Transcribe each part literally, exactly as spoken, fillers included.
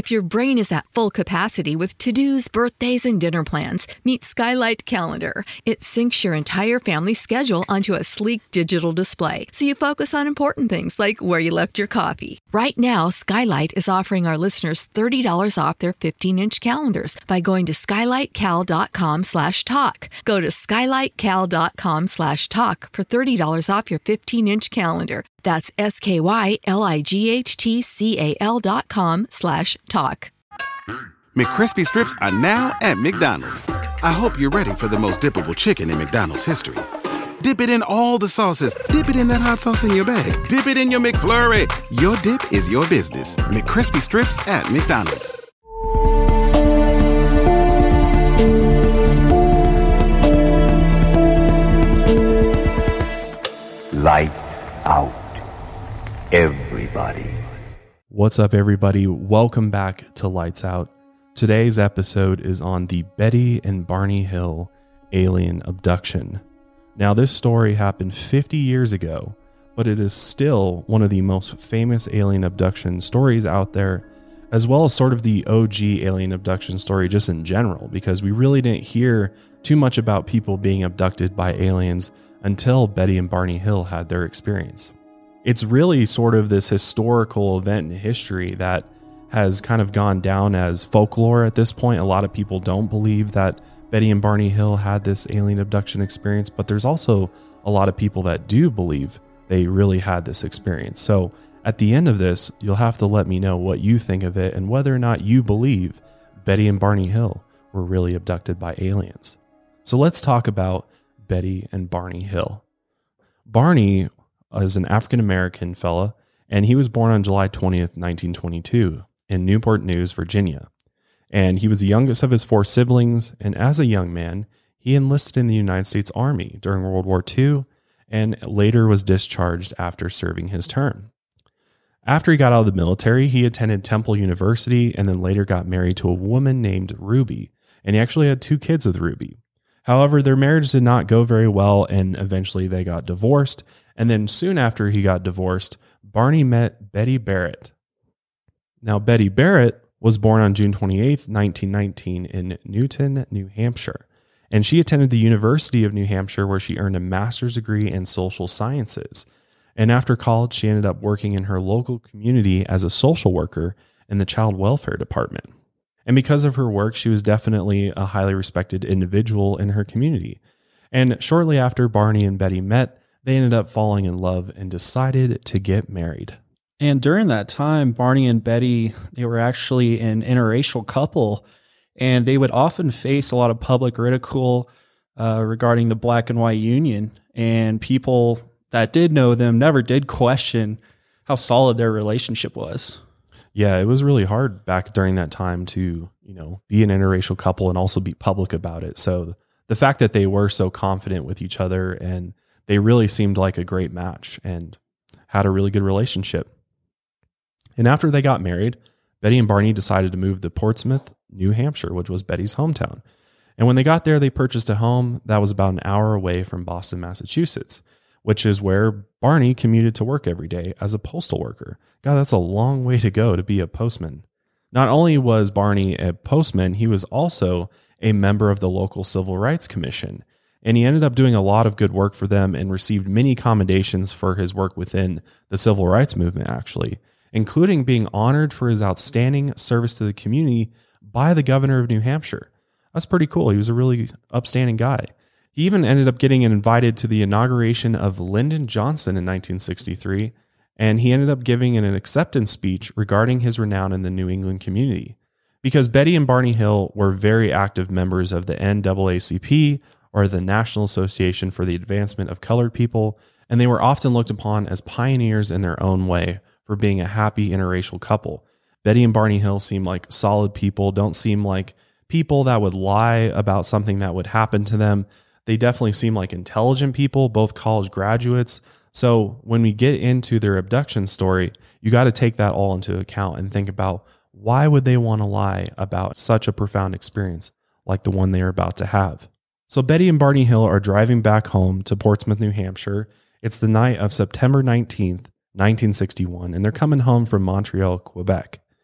If your brain is at full capacity with to-dos, birthdays, and dinner plans, meet Skylight Calendar. It syncs your entire family's schedule onto a sleek digital display, so you focus on important things like where you left your coffee. Right now, Skylight is offering our listeners thirty dollars off their fifteen-inch calendars by going to skylightcal.com slash talk. Go to skylightcal.com slash talk for thirty dollars off your fifteen-inch calendar. That's S-K-Y-L-I-G-H-T-C-A-L dot com slash talk. McCrispy strips are now at McDonald's. I hope you're ready for the most dippable chicken in McDonald's history. Dip it in all the sauces. Dip it in that hot sauce in your bag. Dip it in your McFlurry. Your dip is your business. McCrispy strips at McDonald's. Light out. Everybody. What's up, everybody? Welcome back to Lights Out. Today's episode is on the Betty and Barney Hill alien abduction. Now, this story happened fifty years ago, but it is still one of the most famous alien abduction stories out there, as well as sort of the O G alien abduction story just in general, because we really didn't hear too much about people being abducted by aliens until Betty and Barney Hill had their experience. It's really sort of this historical event in history that has kind of gone down as folklore at this point. A lot of people don't believe that Betty and Barney Hill had this alien abduction experience, but there's also a lot of people that do believe they really had this experience. So at the end of this, you'll have to let me know what you think of it and whether or not you believe Betty and Barney Hill were really abducted by aliens. So let's talk about Betty and Barney Hill. Barney is an African-American fella, and he was born on July twentieth, nineteen twenty-two in Newport News, Virginia. And he was the youngest of his four siblings, and as a young man, he enlisted in the United States Army during World War Two and later was discharged after serving his term. After he got out of the military, he attended Temple University and then later got married to a woman named Ruby, and he actually had two kids with Ruby. However, their marriage did not go very well, and eventually they got divorced. And then soon after he got divorced, Barney met Betty Barrett. Now, Betty Barrett was born on June twenty-eighth, nineteen nineteen in Newton, New Hampshire. And she attended the University of New Hampshire, where she earned a master's degree in social sciences. And after college, she ended up working in her local community as a social worker in the child welfare department. And because of her work, she was definitely a highly respected individual in her community. And shortly after Barney and Betty met, they ended up falling in love and decided to get married. And during that time, Barney and Betty, they were actually an interracial couple, and they would often face a lot of public ridicule uh, regarding the black and white union. And people that did know them never did question how solid their relationship was. Yeah, it was really hard back during that time to, you know, be an interracial couple and also be public about it. So the fact that they were so confident with each other and they really seemed like a great match and had a really good relationship. And after they got married, Betty and Barney decided to move to Portsmouth, New Hampshire, which was Betty's hometown. And when they got there, they purchased a home that was about an hour away from Boston, Massachusetts, which is where Barney commuted to work every day as a postal worker. God, that's a long way to go to be a postman. Not only was Barney a postman, he was also a member of the local Civil Rights Commission. And he ended up doing a lot of good work for them and received many commendations for his work within the civil rights movement, actually, including being honored for his outstanding service to the community by the governor of New Hampshire. That's pretty cool. He was a really upstanding guy. He even ended up getting invited to the inauguration of Lyndon Johnson in nineteen sixty-three, and he ended up giving an acceptance speech regarding his renown in the New England community. Because Betty and Barney Hill were very active members of the N double A C P, or the National Association for the Advancement of Colored People, and they were often looked upon as pioneers in their own way for being a happy interracial couple. Betty and Barney Hill seem like solid people, don't seem like people that would lie about something that would happen to them. They definitely seem like intelligent people, both college graduates. So when we get into their abduction story, you got to take that all into account and think about why would they want to lie about such a profound experience like the one they are about to have. So Betty and Barney Hill are driving back home to Portsmouth, New Hampshire. It's the night of September nineteenth, nineteen sixty-one, and they're coming home from Montreal, Quebec.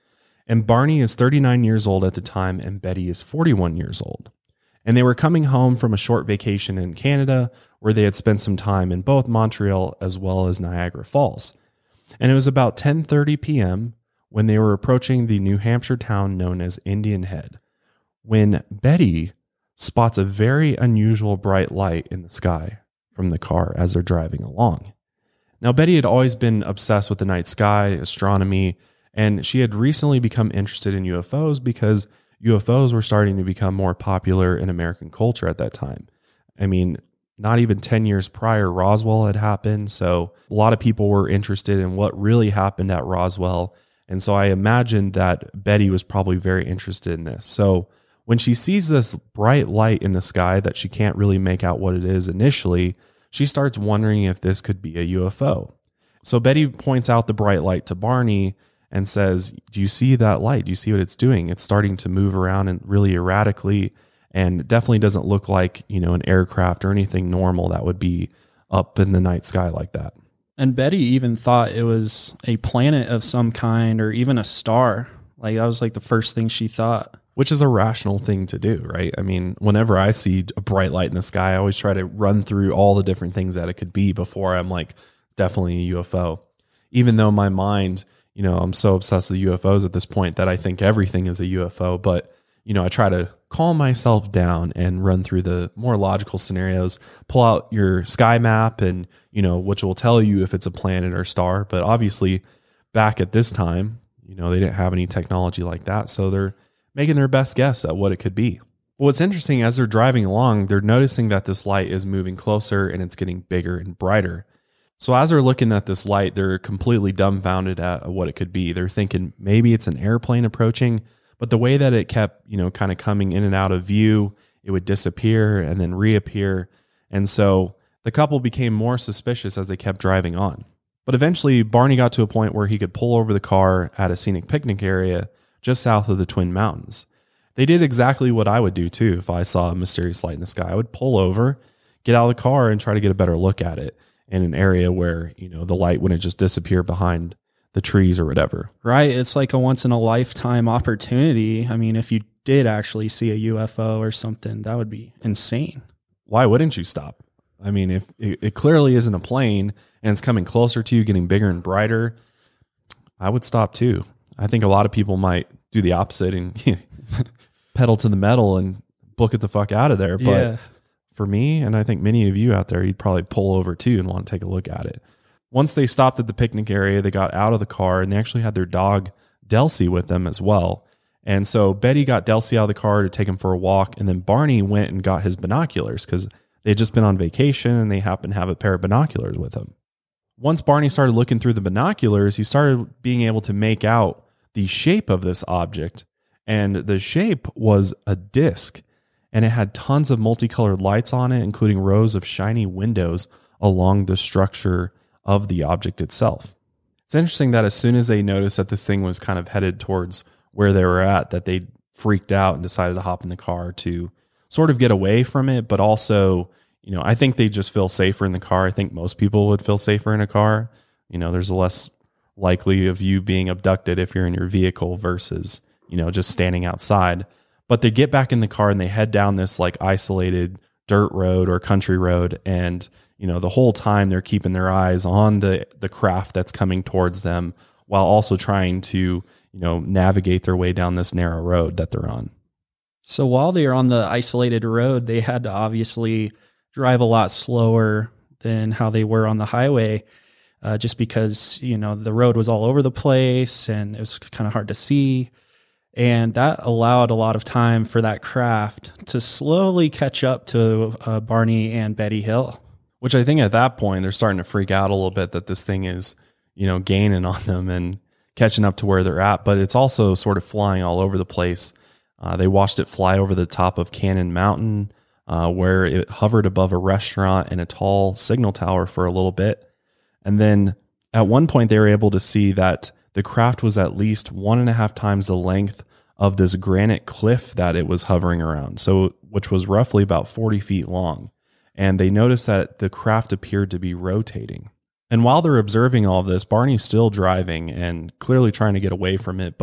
And Barney is thirty-nine years old at the time, and Betty is forty-one years old. And they were coming home from a short vacation in Canada where they had spent some time in both Montreal as well as Niagara Falls. And it was about ten thirty p.m. when they were approaching the New Hampshire town known as Indian Head, when Betty spots a very unusual bright light in the sky from the car as they're driving along. Now, Betty had always been obsessed with the night sky, astronomy, and she had recently become interested in U F Os because U F Os were starting to become more popular in American culture at that time. I mean, not even ten years prior, Roswell had happened. So a lot of people were interested in what really happened at Roswell. And so I imagined that Betty was probably very interested in this. So when she sees this bright light in the sky that she can't really make out what it is initially, she starts wondering if this could be a U F O. So Betty points out the bright light to Barney and says, do you see that light? Do you see what it's doing? It's starting to move around and really erratically, and definitely doesn't look like, you know, an aircraft or anything normal that would be up in the night sky like that. And Betty even thought it was a planet of some kind or even a star. Like that was like the first thing she thought. Which is a rational thing to do, right? I mean, whenever I see a bright light in the sky, I always try to run through all the different things that it could be before I'm like, definitely a U F O. Even though my mind, you know, I'm so obsessed with U F Os at this point that I think everything is a U F O. But, you know, I try to calm myself down and run through the more logical scenarios, pull out your sky map and, you know, which will tell you if it's a planet or star. But obviously back at this time, you know, they didn't have any technology like that. So they're making their best guess at what it could be. But what's interesting, as they're driving along, they're noticing that this light is moving closer and it's getting bigger and brighter. So as they're looking at this light, they're completely dumbfounded at what it could be. They're thinking maybe it's an airplane approaching, but the way that it kept, you know, kind of coming in and out of view, it would disappear and then reappear. And so the couple became more suspicious as they kept driving on. But eventually Barney got to a point where he could pull over the car at a scenic picnic area just south of the Twin Mountains. They did exactly what I would do too if I saw a mysterious light in the sky. I would pull over, get out of the car, and try to get a better look at it in an area where, you know, the light wouldn't just disappear behind the trees or whatever. Right. It's like a once in a lifetime opportunity. I mean, if you did actually see a U F O or something, that would be insane. Why wouldn't you stop? I mean, if it, it clearly isn't a plane and it's coming closer to you, getting bigger and brighter, I would stop too. I think a lot of people might do the opposite and pedal to the metal and book it the fuck out of there. But yeah. For me, and I think many of you out there, you'd probably pull over too and want to take a look at it. Once they stopped at the picnic area, they got out of the car and they actually had their dog Delcy with them as well. And so Betty got Delcy out of the car to take him for a walk. And then Barney went and got his binoculars because they had just been on vacation and they happened to have a pair of binoculars with him. Once Barney started looking through the binoculars, he started being able to make out the shape of this object. And the shape was a disc. And it had tons of multicolored lights on it, including rows of shiny windows along the structure of the object itself. It's interesting that as soon as they noticed that this thing was kind of headed towards where they were at, that they freaked out and decided to hop in the car to sort of get away from it. But also, you know, I think they just feel safer in the car. I think most people would feel safer in a car. You know, there's less likely of you being abducted if you're in your vehicle versus, you know, just standing outside. But they get back in the car and they head down this like isolated dirt road or country road. And, you know, the whole time they're keeping their eyes on the, the craft that's coming towards them while also trying to, you know, navigate their way down this narrow road that they're on. So while they are on the isolated road, they had to obviously drive a lot slower than how they were on the highway, uh, just because, you know, the road was all over the place and it was kind of hard to see. And that allowed a lot of time for that craft to slowly catch up to uh, Barney and Betty Hill. Which I think at that point, they're starting to freak out a little bit that this thing is, you know, gaining on them and catching up to where they're at. But it's also sort of flying all over the place. Uh, they watched it fly over the top of Cannon Mountain, uh, where it hovered above a restaurant and a tall signal tower for a little bit. And then at one point, they were able to see that the craft was at least one and a half times the length of this granite cliff that it was hovering around, so which was roughly about forty feet long. And they noticed that the craft appeared to be rotating. And while they're observing all of this, Barney's still driving and clearly trying to get away from it, but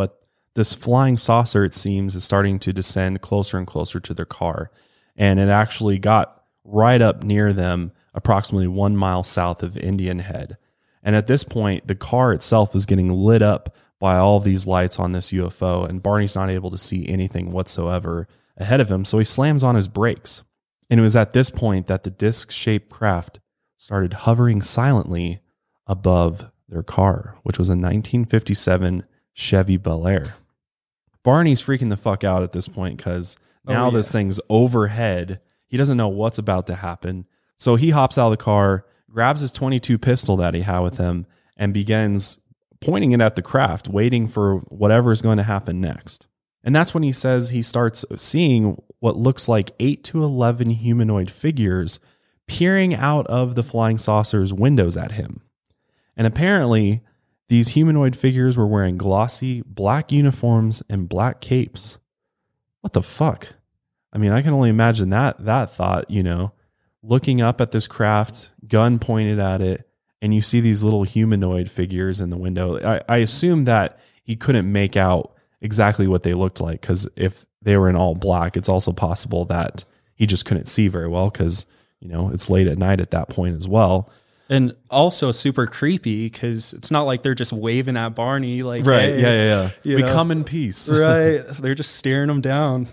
this flying saucer, it seems, is starting to descend closer and closer to their car. And it actually got right up near them, approximately one mile south of Indian Head. And at this point, the car itself is getting lit up by all of these lights on this U F O, and Barney's not able to see anything whatsoever ahead of him, so he slams on his brakes. And it was at this point that the disc-shaped craft started hovering silently above their car, which was a nineteen fifty-seven Chevy Bel Air. Barney's freaking the fuck out at this point because now oh, yeah. this thing's overhead. He doesn't know what's about to happen. So he hops out of the car, grabs his twenty-two pistol that he had with him, and begins pointing it at the craft, waiting for whatever is going to happen next. And that's when he says he starts seeing what looks like eight to eleven humanoid figures peering out of the flying saucer's windows at him. And apparently, these humanoid figures were wearing glossy black uniforms and black capes. What the fuck? I mean, I can only imagine that that thought, you know, looking up at this craft, gun pointed at it, and you see these little humanoid figures in the window. I, I assume that he couldn't make out exactly what they looked like, because if they were in all black, it's also possible that he just couldn't see very well because, you know, it's late at night at that point as well. And also super creepy because it's not like they're just waving at Barney like, right, hey, yeah, yeah, yeah. We know? come in peace. Right. They're just staring him down.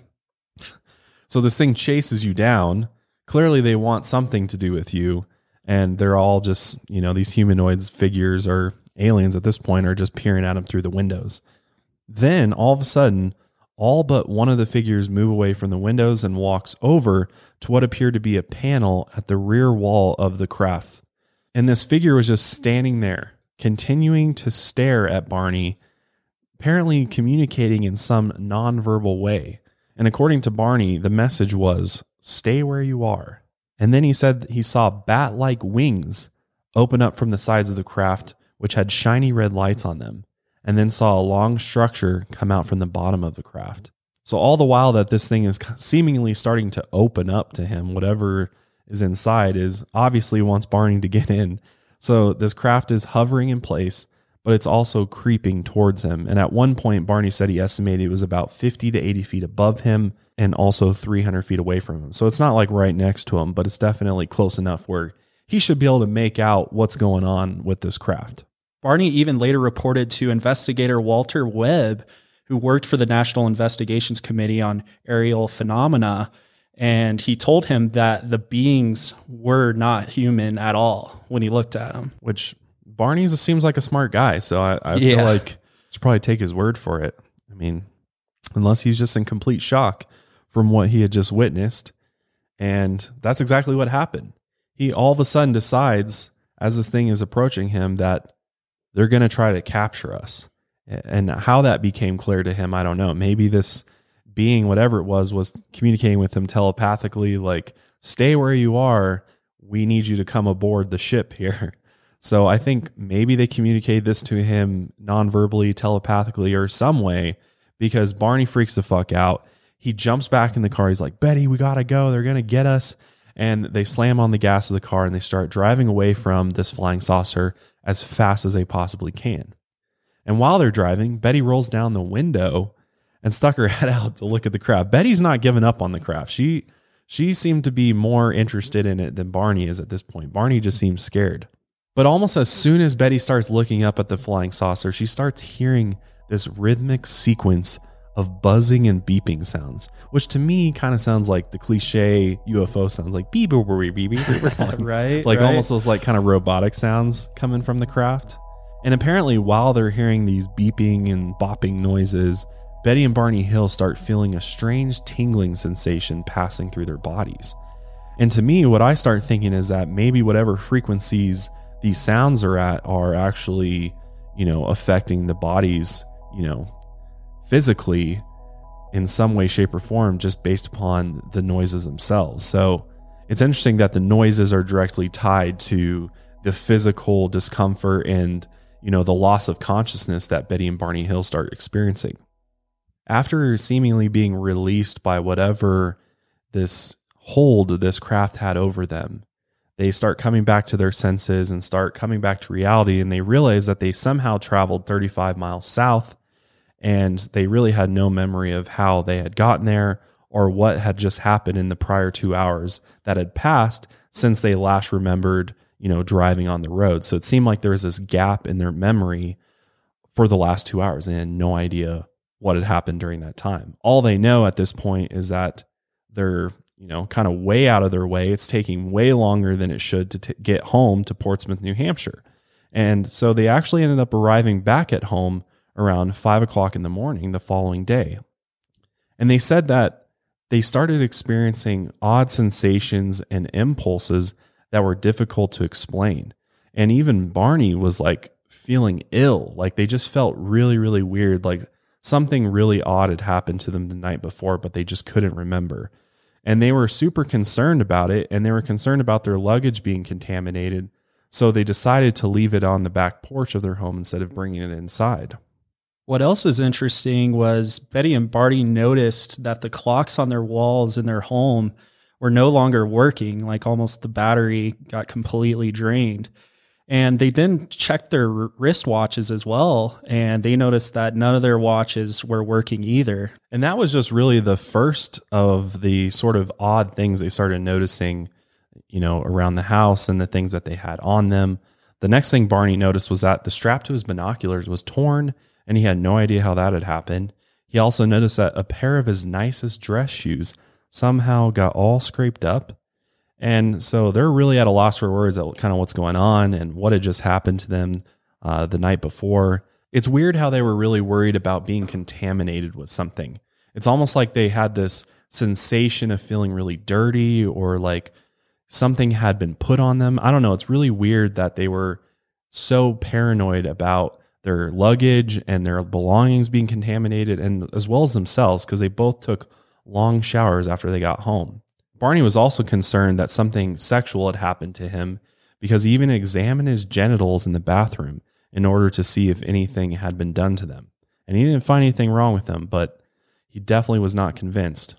So this thing chases you down. Clearly they want something to do with you. And they're all just, you know, these humanoids figures or aliens at this point are just peering at him through the windows. Then all of a sudden, all but one of the figures move away from the windows and walks over to what appeared to be a panel at the rear wall of the craft. And this figure was just standing there, continuing to stare at Barney, apparently communicating in some nonverbal way. And according to Barney, the message was, "Stay where you are." And then he said he saw bat-like wings open up from the sides of the craft, which had shiny red lights on them, and then saw a long structure come out from the bottom of the craft. So all the while that this thing is seemingly starting to open up to him, whatever is inside is obviously wants Barney to get in. So this craft is hovering in place, but it's also creeping towards him. And at one point, Barney said he estimated it was about fifty to eighty feet above him and also three hundred feet away from him. So it's not like right next to him, but it's definitely close enough where he should be able to make out what's going on with this craft. Barney even later reported to investigator Walter Webb, who worked for the National Investigations Committee on Aerial Phenomena, and he told him that the beings were not human at all when he looked at them. Which Barney seems like a smart guy, so I, I yeah. feel like I should probably take his word for it. I mean, unless he's just in complete shock from what he had just witnessed. And that's exactly what happened. He all of a sudden decides, as this thing is approaching him, that they're going to try to capture us. And how that became clear to him, I don't know. Maybe this being, whatever it was, was communicating with him telepathically, like, stay where you are. We need you to come aboard the ship here. So I think maybe they communicated this to him non-verbally, telepathically, or some way, because Barney freaks the fuck out. He jumps back in the car. He's like, Betty, we got to go. They're going to get us. And they slam on the gas of the car and they start driving away from this flying saucer as fast as they possibly can. And while they're driving, Betty rolls down the window and stuck her head out to look at the craft. Betty's not giving up on the craft. She she seemed to be more interested in it than Barney is at this point. Barney just seems scared. But almost as soon as Betty starts looking up at the flying saucer, she starts hearing this rhythmic sequence of buzzing and beeping sounds, which to me kind of sounds like the cliche U F O sounds, like beep, beep, beep, beep, beep. right? Like right. almost those like kind of robotic sounds coming from the craft. And apparently while they're hearing these beeping and bopping noises, Betty and Barney Hill start feeling a strange tingling sensation passing through their bodies. And to me, what I start thinking is that maybe whatever frequencies these sounds are at are actually, you know, affecting the bodies, you know, physically in some way, shape, or form, just based upon the noises themselves. So it's interesting that the noises are directly tied to the physical discomfort and, you know, the loss of consciousness that Betty and Barney Hill start experiencing. After seemingly being released by whatever this hold this craft had over them, they start coming back to their senses and start coming back to reality, and they realize that they somehow traveled thirty-five miles south and they really had no memory of how they had gotten there or what had just happened in the prior two hours that had passed since they last remembered, you know, driving on the road. So it seemed like there was this gap in their memory for the last two hours. They had no idea what had happened during that time. All they know at this point is that they're, you know, kind of way out of their way. It's taking way longer than it should to t- get home to Portsmouth, New Hampshire. And so they actually ended up arriving back at home around five o'clock in the morning the following day. And they said that they started experiencing odd sensations and impulses that were difficult to explain. And even Barney was like feeling ill. Like they just felt really, really weird. Like something really odd had happened to them the night before, but they just couldn't remember. And they were super concerned about it. And they were concerned about their luggage being contaminated. So they decided to leave it on the back porch of their home instead of bringing it inside. What else is interesting was Betty and Barney noticed that the clocks on their walls in their home were no longer working, like almost the battery got completely drained. And they then checked their wristwatches as well, and they noticed that none of their watches were working either. And that was just really the first of the sort of odd things they started noticing, you know, around the house and the things that they had on them. The next thing Barney noticed was that the strap to his binoculars was torn, and he had no idea how that had happened. He also noticed that a pair of his nicest dress shoes somehow got all scraped up. And so they're really at a loss for words at kind of what's going on and what had just happened to them uh, the night before. It's weird how they were really worried about being contaminated with something. It's almost like they had this sensation of feeling really dirty or like something had been put on them. I don't know. It's really weird that they were so paranoid about their luggage and their belongings being contaminated, and as well as themselves, because they both took long showers after they got home. Barney was also concerned that something sexual had happened to him because he even examined his genitals in the bathroom in order to see if anything had been done to them. And he didn't find anything wrong with them, but he definitely was not convinced.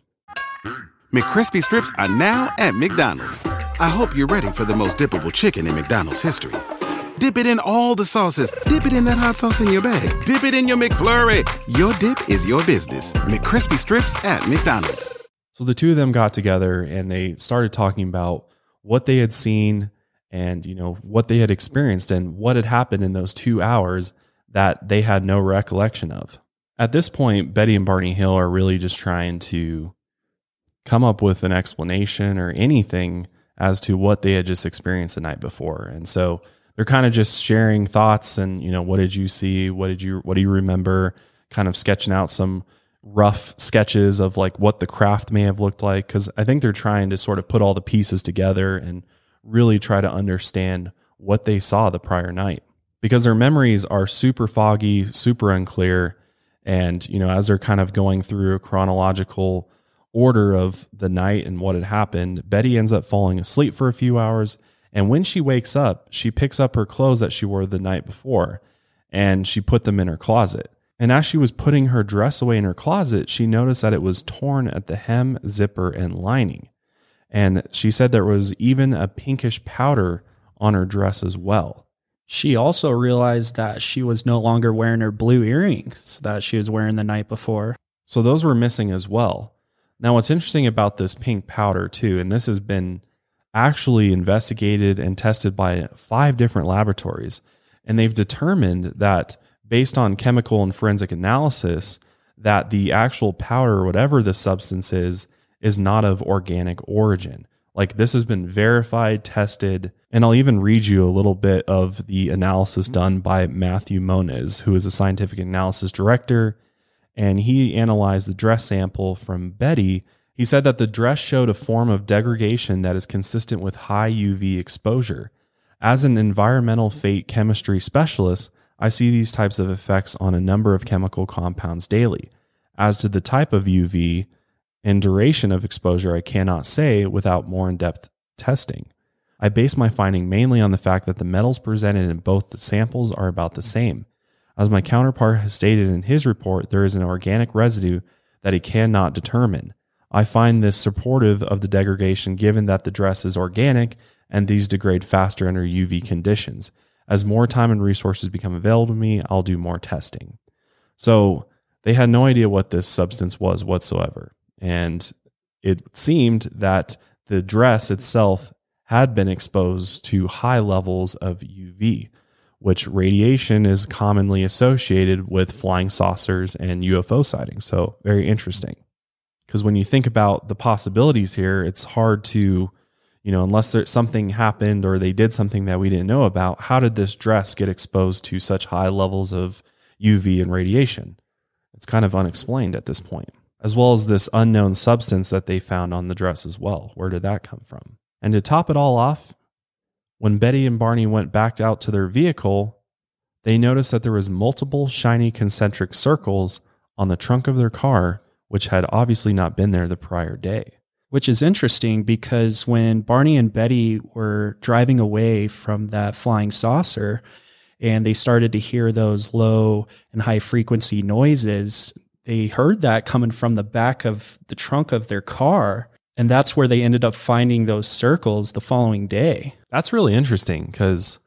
McCrispy strips are now at McDonald's. I hope you're ready for the most dippable chicken in McDonald's history. Dip it in all the sauces. Dip it in that hot sauce in your bag. Dip it in your McFlurry. Your dip is your business. McCrispy strips at McDonald's. So the two of them got together and they started talking about what they had seen and, you know, what they had experienced and what had happened in those two hours that they had no recollection of. At this point, Betty and Barney Hill are really just trying to come up with an explanation or anything as to what they had just experienced the night before. And so they're kind of just sharing thoughts and, you know, what did you see? What did you, what do you remember? Kind of sketching out some rough sketches of like what the craft may have looked like. Cause I think they're trying to sort of put all the pieces together and really try to understand what they saw the prior night, because their memories are super foggy, super unclear. And, you know, as they're kind of going through a chronological order of the night and what had happened, Betty ends up falling asleep for a few hours. And when she wakes up, she picks up her clothes that she wore the night before and she put them in her closet. And as she was putting her dress away in her closet, she noticed that it was torn at the hem, zipper, and lining. And she said there was even a pinkish powder on her dress as well. She also realized that she was no longer wearing her blue earrings that she was wearing the night before. So those were missing as well. Now, what's interesting about this pink powder too, and this has been actually investigated and tested by five different laboratories, and they've determined that based on chemical and forensic analysis, that the actual powder, or whatever the substance is, is not of organic origin. Like this has been verified, tested, and I'll even read you a little bit of the analysis done by Matthew Moniz, who is a scientific analysis director, and he analyzed the dress sample from Betty. He said that the dress showed a form of degradation that is consistent with high U V exposure. As an environmental fate chemistry specialist, I see these types of effects on a number of chemical compounds daily. As to the type of U V and duration of exposure, I cannot say without more in-depth testing. I base my finding mainly on the fact that the metals presented in both the samples are about the same. As my counterpart has stated in his report, there is an organic residue that he cannot determine. I find this supportive of the degradation given that the dress is organic and these degrade faster under U V conditions. As more time and resources become available to me, I'll do more testing. So They had no idea what this substance was whatsoever. And it seemed that the dress itself had been exposed to high levels of U V, which radiation is commonly associated with flying saucers and U F O sightings. So very interesting. Because when you think about the possibilities here, it's hard to, you know, unless there, something happened or they did something that we didn't know about, how did this dress get exposed to such high levels of U V and radiation? It's kind of unexplained at this point, as well as this unknown substance that they found on the dress as well. Where did that come from? And to top it all off, when Betty and Barney went back out to their vehicle, they noticed that there was multiple shiny concentric circles on the trunk of their car, which had obviously not been there the prior day. Which is interesting because when Barney and Betty were driving away from that flying saucer and they started to hear those low and high frequency noises, they heard that coming from the back of the trunk of their car. And that's where they ended up finding those circles the following day. That's really interesting because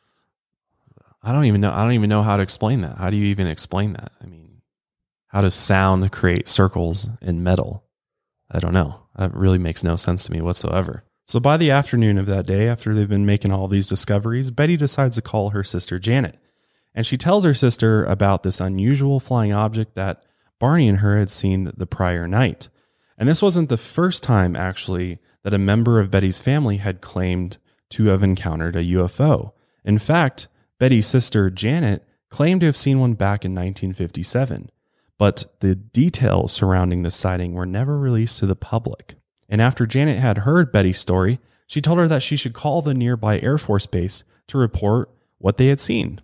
I don't even know. I don't even know how to explain that. How do you even explain that? I mean, how does sound create circles in metal? I don't know. That really makes no sense to me whatsoever. So by the afternoon of that day, after they've been making all these discoveries, Betty decides to call her sister Janet. And she tells her sister about this unusual flying object that Barney and her had seen the prior night. And this wasn't the first time, actually, that a member of Betty's family had claimed to have encountered a U F O. In fact, Betty's sister Janet claimed to have seen one back in nineteen fifty-seven. But the details surrounding the sighting were never released to the public. And after Janet had heard Betty's story, she told her that she should call the nearby Air Force Base to report what they had seen.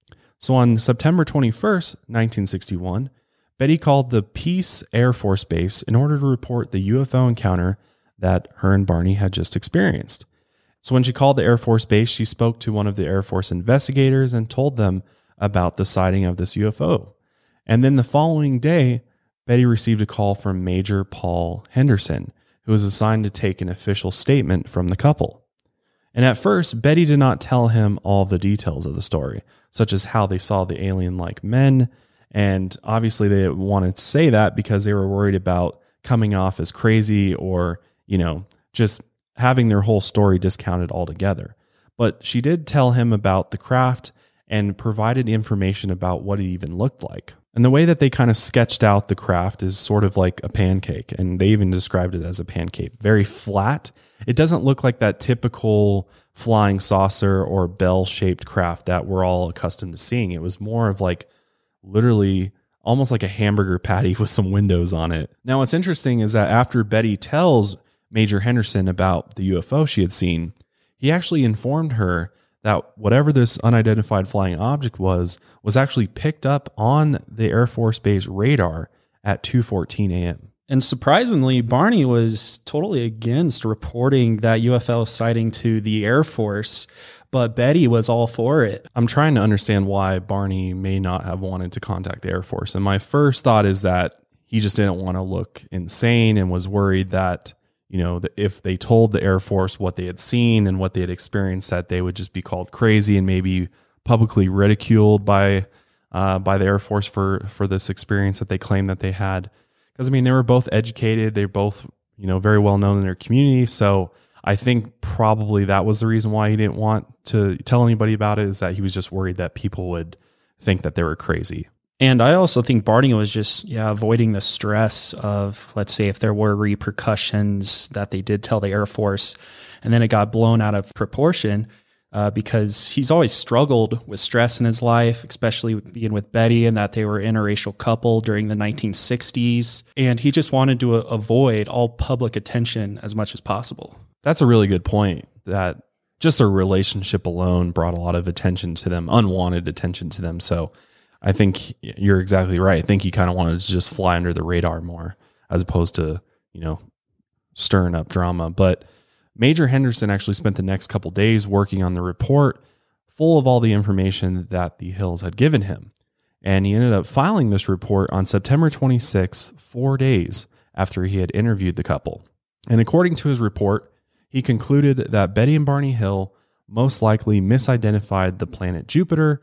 So on September twenty-first, nineteen sixty-one, Betty called the Peace Air Force Base in order to report the U F O encounter that her and Barney had just experienced. So when she called the Air Force Base, she spoke to one of the Air Force investigators and told them about the sighting of this U F O. And then the following day, Betty received a call from Major Paul Henderson, who was assigned to take an official statement from the couple. And at first, Betty did not tell him all of the details of the story, such as how they saw the alien-like men. And obviously they wanted to say that because they were worried about coming off as crazy or, you know, just having their whole story discounted altogether. But she did tell him about the craft and provided information about what it even looked like. And the way that they kind of sketched out the craft is sort of like a pancake. And they even described it as a pancake, very flat. It doesn't look like that typical flying saucer or bell-shaped craft that we're all accustomed to seeing. It was more of like literally almost like a hamburger patty with some windows on it. Now, what's interesting is that after Betty tells Major Henderson about the U F O she had seen, he actually informed her that whatever this unidentified flying object was, was actually picked up on the Air Force Base radar at two fourteen a.m. And surprisingly, Barney was totally against reporting that U F O sighting to the Air Force, but Betty was all for it. I'm trying to understand why Barney may not have wanted to contact the Air Force. And my first thought is that he just didn't want to look insane and was worried that, you know, if they told the Air Force what they had seen and what they had experienced, that they would just be called crazy and maybe publicly ridiculed by uh, by the Air Force for for this experience that they claimed that they had. Because, I mean, they were both educated. They're both, you know, very well known in their community. So I think probably that was the reason why he didn't want to tell anybody about it, is that he was just worried that people would think that they were crazy. And I also think Barney was just, yeah, avoiding the stress of, let's say, if there were repercussions that they did tell the Air Force and then it got blown out of proportion, uh, because he's always struggled with stress in his life, especially being with Betty and that they were an interracial couple during the nineteen sixties. And he just wanted to avoid all public attention as much as possible. That's a really good point, that just their relationship alone brought a lot of attention to them, unwanted attention to them. So I think you're exactly right. I think he kind of wanted to just fly under the radar more as opposed to, you know, stirring up drama. But Major Henderson actually spent the next couple days working on the report, full of all the information that the Hills had given him. And he ended up filing this report on September twenty-sixth, four days after he had interviewed the couple. And according to his report, he concluded that Betty and Barney Hill most likely misidentified the planet Jupiter,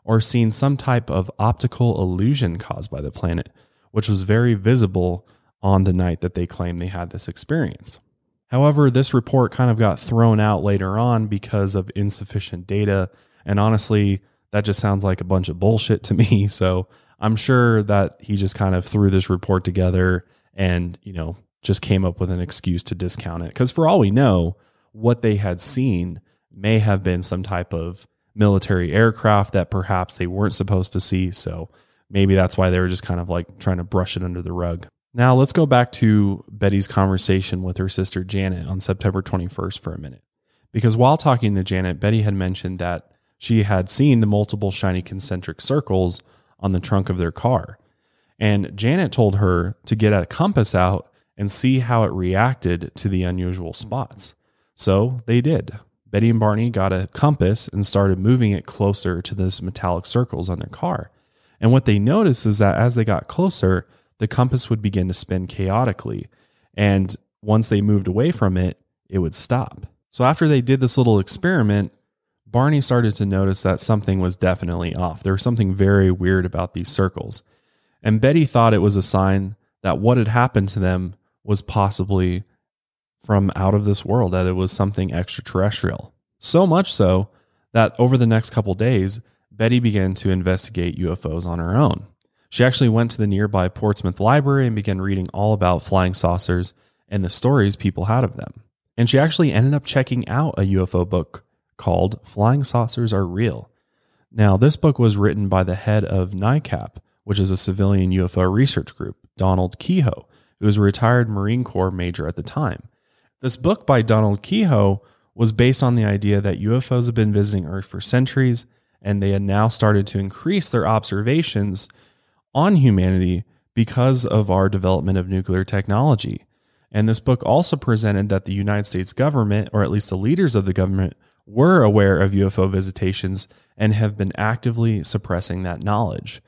or seen some type of optical illusion caused by the planet, which was very visible on the night that they claimed they had this experience. However, this report kind of got thrown out later on because of insufficient data, and honestly, that just sounds like a bunch of bullshit to me. So I'm sure that he just kind of threw this report together and, you know, just came up with an excuse to discount it. Because for all we know, what they had seen may have been some type of military aircraft that perhaps they weren't supposed to see. So maybe that's why they were just kind of like trying to brush it under the rug. Now let's go back to Betty's conversation with her sister Janet on September twenty-first for a minute. Because while talking to Janet, Betty had mentioned that she had seen the multiple shiny concentric circles on the trunk of their car. And Janet told her to get a compass out and see how it reacted to the unusual spots. So they did. Betty and Barney got a compass and started moving it closer to those metallic circles on their car. And what they noticed is that as they got closer, the compass would begin to spin chaotically. And once they moved away from it, it would stop. So after they did this little experiment, Barney started to notice that something was definitely off. There was something very weird about these circles. And Betty thought it was a sign that what had happened to them was possibly from out of this world, that it was something extraterrestrial. So much so that over the next couple days, Betty began to investigate U F Os on her own. She actually went to the nearby Portsmouth Library and began reading all about flying saucers and the stories people had of them. And she actually ended up checking out a U F O book called Flying Saucers Are Real. Now, this book was written by the head of NICAP, which is a civilian U F O research group, Donald Keyhoe, who was a retired Marine Corps major at the time. This book by Donald Keyhoe was based on the idea that U F Os have been visiting Earth for centuries, and they had now started to increase their observations on humanity because of our development of nuclear technology. And this book also presented that the United States government, or at least the leaders of the government, were aware of U F O visitations and have been actively suppressing that knowledge.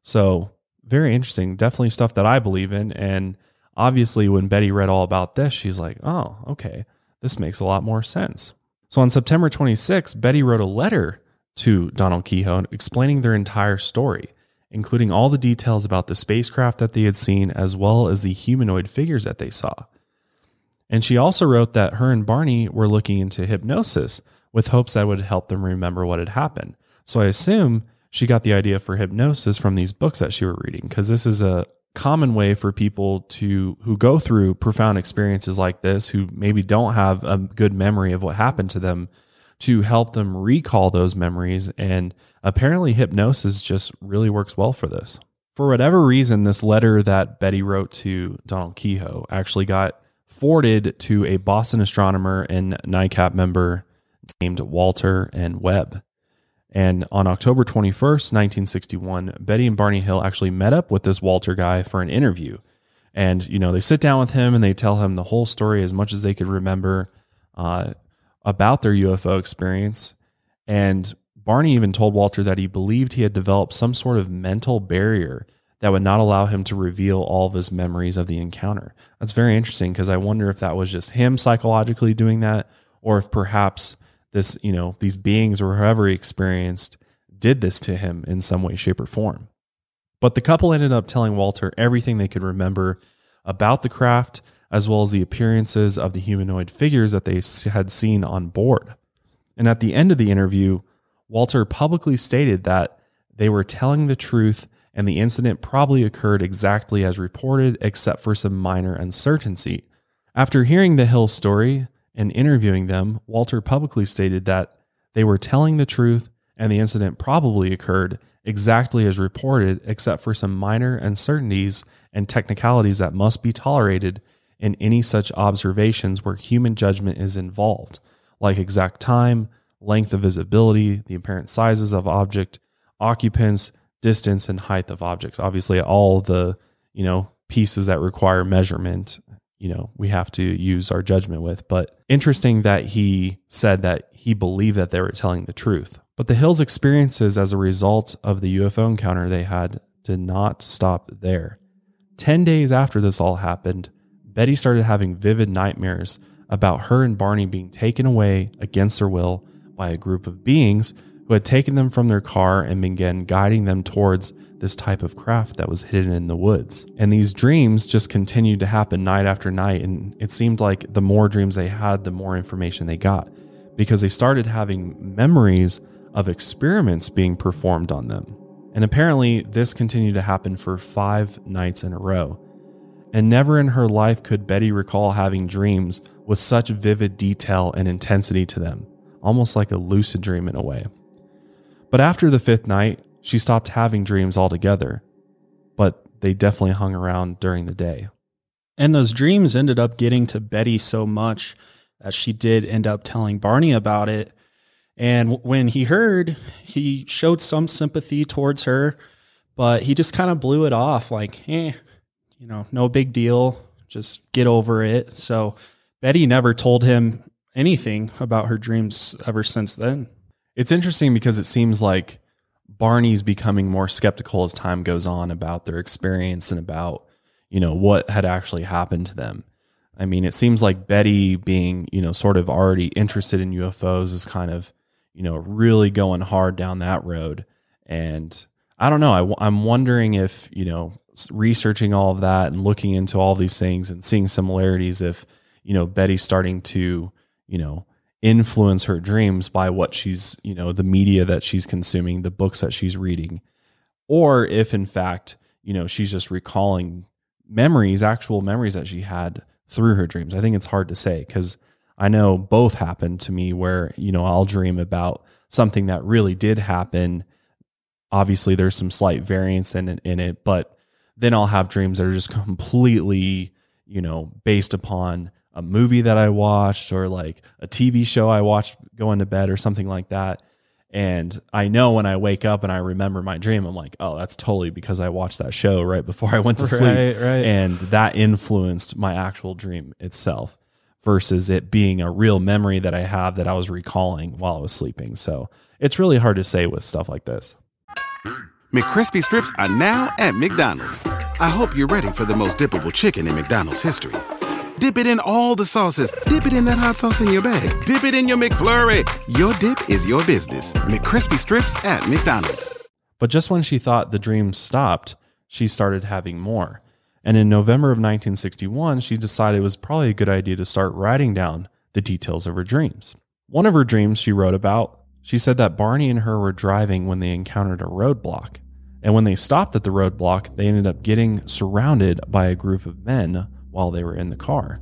So very interesting, definitely stuff that I believe in. And obviously when Betty read all about this, she's like, oh, okay, this makes a lot more sense. So on September twenty-sixth, Betty wrote a letter to Donald Keyhoe explaining their entire story, including all the details about the spacecraft that they had seen, as well as the humanoid figures that they saw. And she also wrote that her and Barney were looking into hypnosis with hopes that would help them remember what had happened. So I assume she got the idea for hypnosis from these books that she were reading, because this is a common way for people to who go through profound experiences like this, who maybe don't have a good memory of what happened to them, to help them recall those memories. And apparently hypnosis just really works well for this. For whatever reason, this letter that Betty wrote to Donald Keyhoe actually got forwarded to a Boston astronomer and NICAP member named Walter N. Webb. And on October twenty-first, nineteen sixty-one, Betty and Barney Hill actually met up with this Walter guy for an interview. And, you know, they sit down with him and they tell him the whole story as much as they could remember uh, about their U F O experience. And Barney even told Walter that he believed he had developed some sort of mental barrier that would not allow him to reveal all of his memories of the encounter. That's very interesting, because I wonder if that was just him psychologically doing that, or if perhaps this, you know, these beings or whoever he experienced did this to him in some way, shape, or form. But the couple ended up telling Walter everything they could remember about the craft, as well as the appearances of the humanoid figures that they had seen on board. And at the end of the interview, Walter publicly stated that they were telling the truth and the incident probably occurred exactly as reported, except for some minor uncertainty. After hearing the Hill story and interviewing them, Walter publicly stated that they were telling the truth and the incident probably occurred exactly as reported, except for some minor uncertainties and technicalities that must be tolerated in any such observations where human judgment is involved, like exact time, length of visibility, the apparent sizes of object, occupants, distance, and height of objects. Obviously, all the, you know, pieces that require measurement, you know, we have to use our judgment with. But interesting that he said that he believed that they were telling the truth. But the Hills' experiences as a result of the U F O encounter they had did not stop there. Ten days after this all happened, Betty started having vivid nightmares about her and Barney being taken away against their will by a group of beings who who had taken them from their car and began guiding them towards this type of craft that was hidden in the woods. And these dreams just continued to happen night after night. And it seemed like the more dreams they had, the more information they got, because they started having memories of experiments being performed on them. And apparently this continued to happen for five nights in a row. And never in her life could Betty recall having dreams with such vivid detail and intensity to them, almost like a lucid dream in a way. But after the fifth night, she stopped having dreams altogether, but they definitely hung around during the day. And those dreams ended up getting to Betty so much that she did end up telling Barney about it. And when he heard, he showed some sympathy towards her, but he just kind of blew it off like, eh, you know, no big deal. Just get over it. So Betty never told him anything about her dreams ever since then. It's interesting because it seems like Barney's becoming more skeptical as time goes on about their experience and about, you know, what had actually happened to them. I mean, it seems like Betty being, you know, sort of already interested in U F Os is kind of, you know, really going hard down that road. And I don't know. I, I'm wondering if, you know, researching all of that and looking into all these things and seeing similarities, if, you know, Betty's starting to, you know, influence her dreams by what she's, you know, the media that she's consuming, the books that she's reading, or if in fact, you know, she's just recalling memories, actual memories that she had through her dreams. I think it's hard to say, because I know both happen to me where, you know, I'll dream about something that really did happen. Obviously there's some slight variance in it, in it, but then I'll have dreams that are just completely, you know, based upon a movie that I watched or like a T V show I watched going to bed or something like that. And I know when I wake up and I remember my dream, I'm like, oh, that's totally because I watched that show right before I went to sleep. Right, right. And that influenced my actual dream itself versus it being a real memory that I have that I was recalling while I was sleeping. So it's really hard to say with stuff like this. McCrispy strips are now at McDonald's. I hope you're ready for the most dippable chicken in McDonald's history. Dip it in all the sauces. Dip it in that hot sauce in your bag. Dip it in your McFlurry. Your dip is your business. McCrispy strips at McDonald's. But just when she thought the dream stopped, she started having more. And in November of nineteen sixty-one, she decided it was probably a good idea to start writing down the details of her dreams. One of her dreams she wrote about, she said that Barney and her were driving when they encountered a roadblock. And when they stopped at the roadblock, they ended up getting surrounded by a group of men while they were in the car.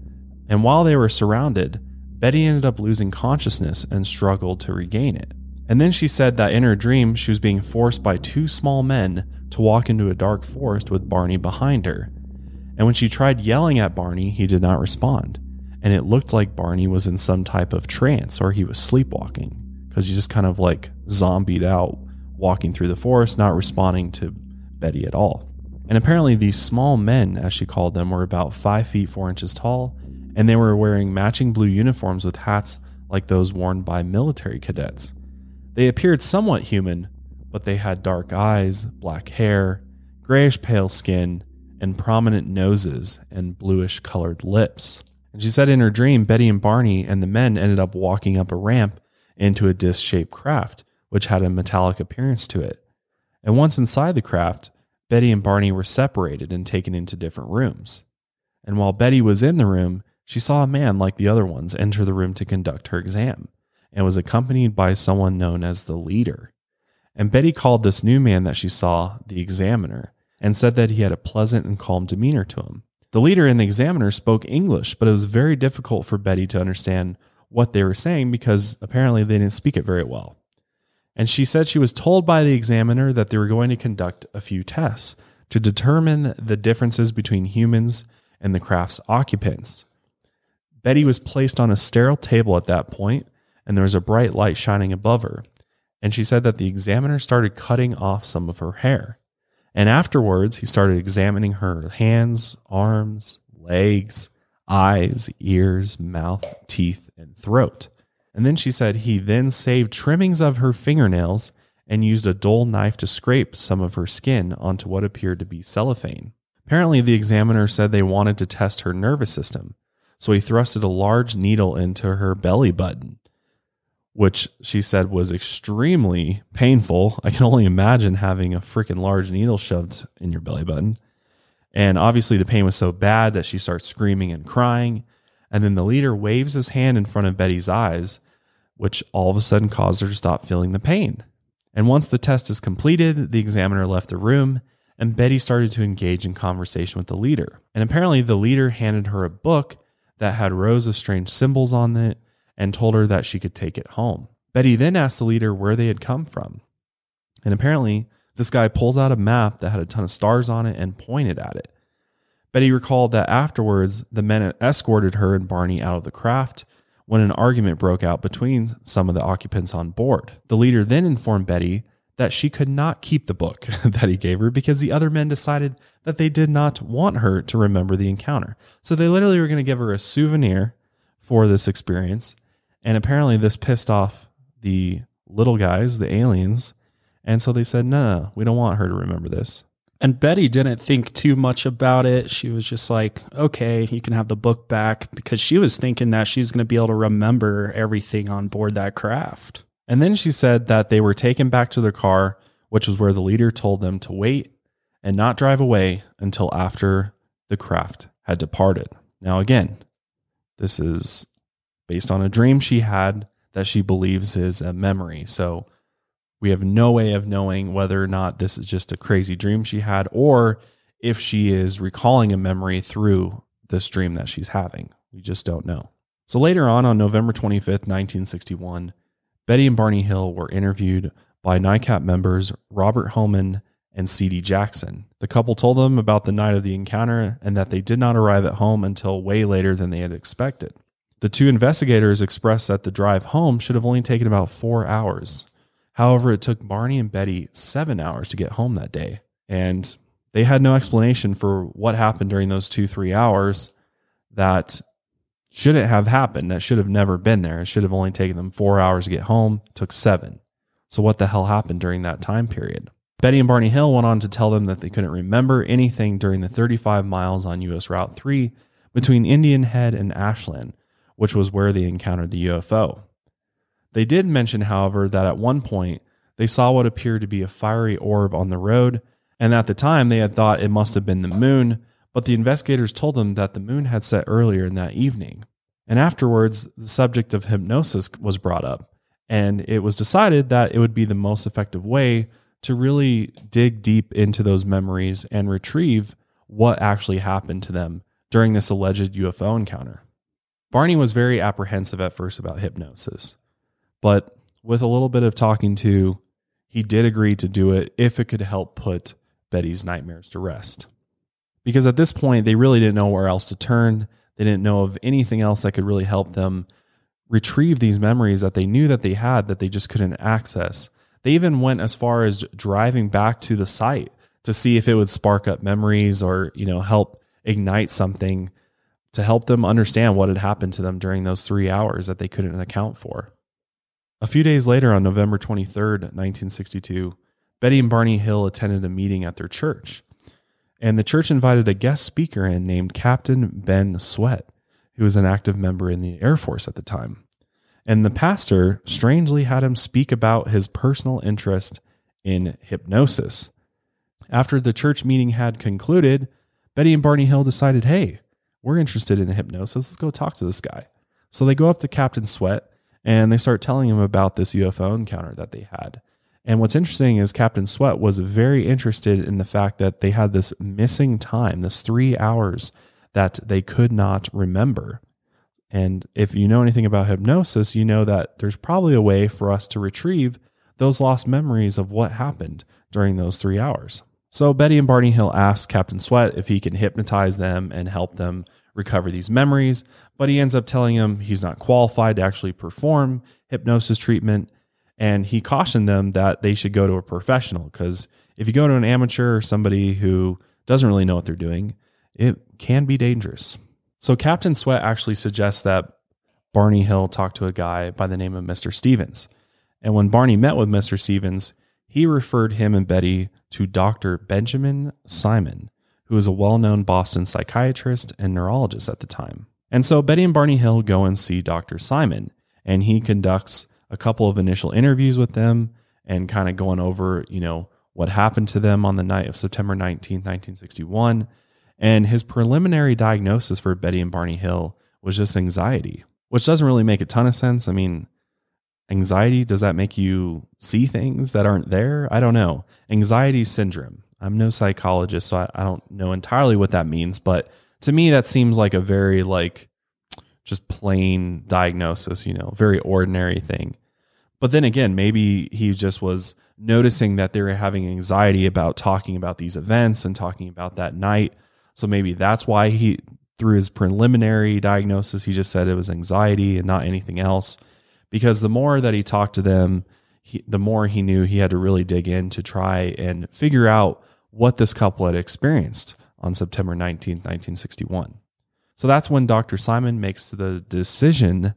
And while they were surrounded, Betty ended up losing consciousness and struggled to regain it. And then she said that in her dream, she was being forced by two small men to walk into a dark forest with Barney behind her. And when she tried yelling at Barney, he did not respond. And it looked like Barney was in some type of trance or he was sleepwalking, because he just kind of like zombied out, walking through the forest, not responding to Betty at all. And apparently these small men, as she called them, were about five feet four inches tall, and they were wearing matching blue uniforms with hats like those worn by military cadets. They appeared somewhat human, but they had dark eyes, black hair, grayish pale skin, and prominent noses and bluish colored lips. And she said in her dream, Betty and Barney and the men ended up walking up a ramp into a disc-shaped craft, which had a metallic appearance to it. And once inside the craft, Betty and Barney were separated and taken into different rooms. And while Betty was in the room, she saw a man like the other ones enter the room to conduct her exam, and was accompanied by someone known as the leader. And Betty called this new man that she saw the examiner, and said that he had a pleasant and calm demeanor to him. The leader and the examiner spoke English, but it was very difficult for Betty to understand what they were saying because apparently they didn't speak it very well. And she said she was told by the examiner that they were going to conduct a few tests to determine the differences between humans and the craft's occupants. Betty was placed on a sterile table at that point, and there was a bright light shining above her. And she said that the examiner started cutting off some of her hair. And afterwards, he started examining her hands, arms, legs, eyes, ears, mouth, teeth, and throat. And then she said he then saved trimmings of her fingernails and used a dull knife to scrape some of her skin onto what appeared to be cellophane. Apparently, the examiner said they wanted to test her nervous system, so he thrusted a large needle into her belly button. which she said was extremely painful. I can only imagine having a freaking large needle shoved in your belly button. And obviously the pain was so bad that she starts screaming and crying. And then the leader waves his hand in front of Betty's eyes, which all of a sudden caused her to stop feeling the pain. And once the test is completed, the examiner left the room and Betty started to engage in conversation with the leader. And apparently the leader handed her a book that had rows of strange symbols on it and told her that she could take it home. Betty then asked the leader where they had come from. And apparently this guy pulls out a map that had a ton of stars on it and pointed at it. Betty recalled that afterwards, the men escorted her and Barney out of the craft when an argument broke out between some of the occupants on board. The leader then informed Betty that she could not keep the book that he gave her because the other men decided that they did not want her to remember the encounter. So they literally were going to give her a souvenir for this experience. And apparently this pissed off the little guys, the aliens. And so they said, no, no, we don't want her to remember this. And Betty didn't think too much about it. She was just like, okay, you can have the book back, because she was thinking that she's going to be able to remember everything on board that craft. And then she said that they were taken back to their car, which was where the leader told them to wait and not drive away until after the craft had departed. Now, again, this is based on a dream she had that she believes is a memory. So we have no way of knowing whether or not this is just a crazy dream she had, or if she is recalling a memory through this dream that she's having. We just don't know. So later on, on November twenty-fifth, nineteen sixty-one, Betty and Barney Hill were interviewed by NICAP members Robert Homan and C D Jackson. The couple told them about the night of the encounter and that they did not arrive at home until way later than they had expected. The two investigators expressed that the drive home should have only taken about four hours. However, it took Barney and Betty seven hours to get home that day. And they had no explanation for what happened during those two, three hours that shouldn't have happened. That should have never been there. It should have only taken them four hours to get home. It took seven. So what the hell happened during that time period? Betty and Barney Hill went on to tell them that they couldn't remember anything during the thirty-five miles on U S Route three between Indian Head and Ashland, which was where they encountered the U F O. They did mention, however, that at one point they saw what appeared to be a fiery orb on the road, and at the time they had thought it must have been the moon, but the investigators told them that the moon had set earlier in that evening. And afterwards, the subject of hypnosis was brought up, and it was decided that it would be the most effective way to really dig deep into those memories and retrieve what actually happened to them during this alleged U F O encounter. Barney was very apprehensive at first about hypnosis, but with a little bit of talking to, he did agree to do it if it could help put Betty's nightmares to rest. Because at this point, they really didn't know where else to turn. They didn't know of anything else that could really help them retrieve these memories that they knew that they had that they just couldn't access. They even went as far as driving back to the site to see if it would spark up memories or, you know, help ignite something to help them understand what had happened to them during those three hours that they couldn't account for. A few days later, on November twenty-third, nineteen sixty-two, Betty and Barney Hill attended a meeting at their church. And the church invited a guest speaker in named Captain Ben Sweat, who was an active member in the Air Force at the time. And the pastor strangely had him speak about his personal interest in hypnosis. After the church meeting had concluded, Betty and Barney Hill decided, hey, we're interested in hypnosis. Let's go talk to this guy. So they go up to Captain Sweat and they start telling him about this U F O encounter that they had. And what's interesting is Captain Sweat was very interested in the fact that they had this missing time, this three hours that they could not remember. And if you know anything about hypnosis, you know that there's probably a way for us to retrieve those lost memories of what happened during those three hours. So Betty and Barney Hill asked Captain Sweat if he can hypnotize them and help them recover these memories, but he ends up telling them he's not qualified to actually perform hypnosis treatment. And he cautioned them that they should go to a professional, because if you go to an amateur or somebody who doesn't really know what they're doing, it can be dangerous. So Captain Sweat actually suggests that Barney Hill talk to a guy by the name of Mister Stevens. And when Barney met with Mister Stevens, he referred him and Betty to Doctor Benjamin Simon, who was a well-known Boston psychiatrist and neurologist at the time. And so Betty and Barney Hill go and see Doctor Simon, and he conducts a couple of initial interviews with them and kind of going over, you know, what happened to them on the night of September nineteenth, nineteen sixty-one. And his preliminary diagnosis for Betty and Barney Hill was just anxiety, which doesn't really make a ton of sense. I mean, anxiety, does that make you see things that aren't there? I don't know. Anxiety syndrome. I'm no psychologist, so I, I don't know entirely what that means. But to me, that seems like a very like just plain diagnosis, you know, very ordinary thing. But then again, maybe he just was noticing that they were having anxiety about talking about these events and talking about that night. So maybe that's why he, through his preliminary diagnosis, he just said it was anxiety and not anything else. Because the more that he talked to them, he, the more he knew he had to really dig in to try and figure out what this couple had experienced on September nineteenth, nineteen sixty-one. So that's when Doctor Simon makes the decision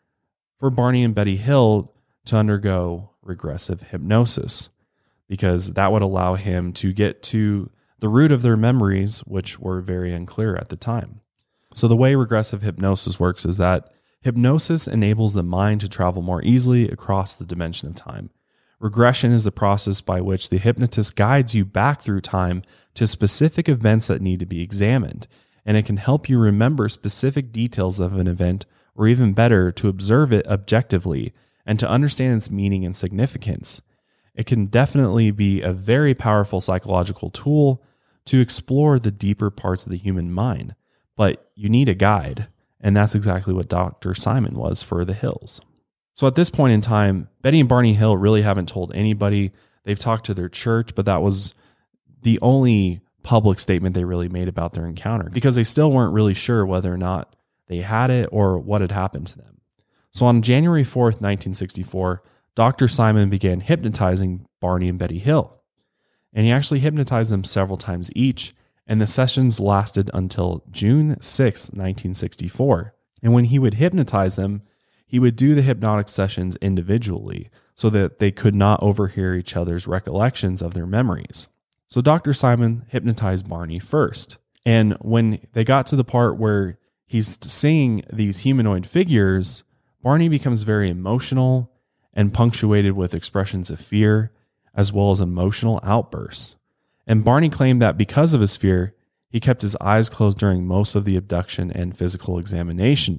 for Barney and Betty Hill to undergo regressive hypnosis, because that would allow him to get to the root of their memories, which were very unclear at the time. So the way regressive hypnosis works is that hypnosis enables the mind to travel more easily across the dimension of time. Regression is the process by which the hypnotist guides you back through time to specific events that need to be examined, and it can help you remember specific details of an event, or even better, to observe it objectively and to understand its meaning and significance. It can definitely be a very powerful psychological tool to explore the deeper parts of the human mind, but you need a guide, and that's exactly what Doctor Simon was for the Hills. So at this point in time, Betty and Barney Hill really haven't told anybody. They've talked to their church, but that was the only public statement they really made about their encounter, because they still weren't really sure whether or not they had it or what had happened to them. So on January fourth, nineteen sixty-four, Doctor Simon began hypnotizing Barney and Betty Hill. And he actually hypnotized them several times each, and the sessions lasted until June sixth, nineteen sixty-four. And when he would hypnotize them, he would do the hypnotic sessions individually so that they could not overhear each other's recollections of their memories. So Doctor Simon hypnotized Barney first. And when they got to the part where he's seeing these humanoid figures, Barney becomes very emotional and punctuated with expressions of fear, as well as emotional outbursts. And Barney claimed that because of his fear, he kept his eyes closed during most of the abduction and physical examination.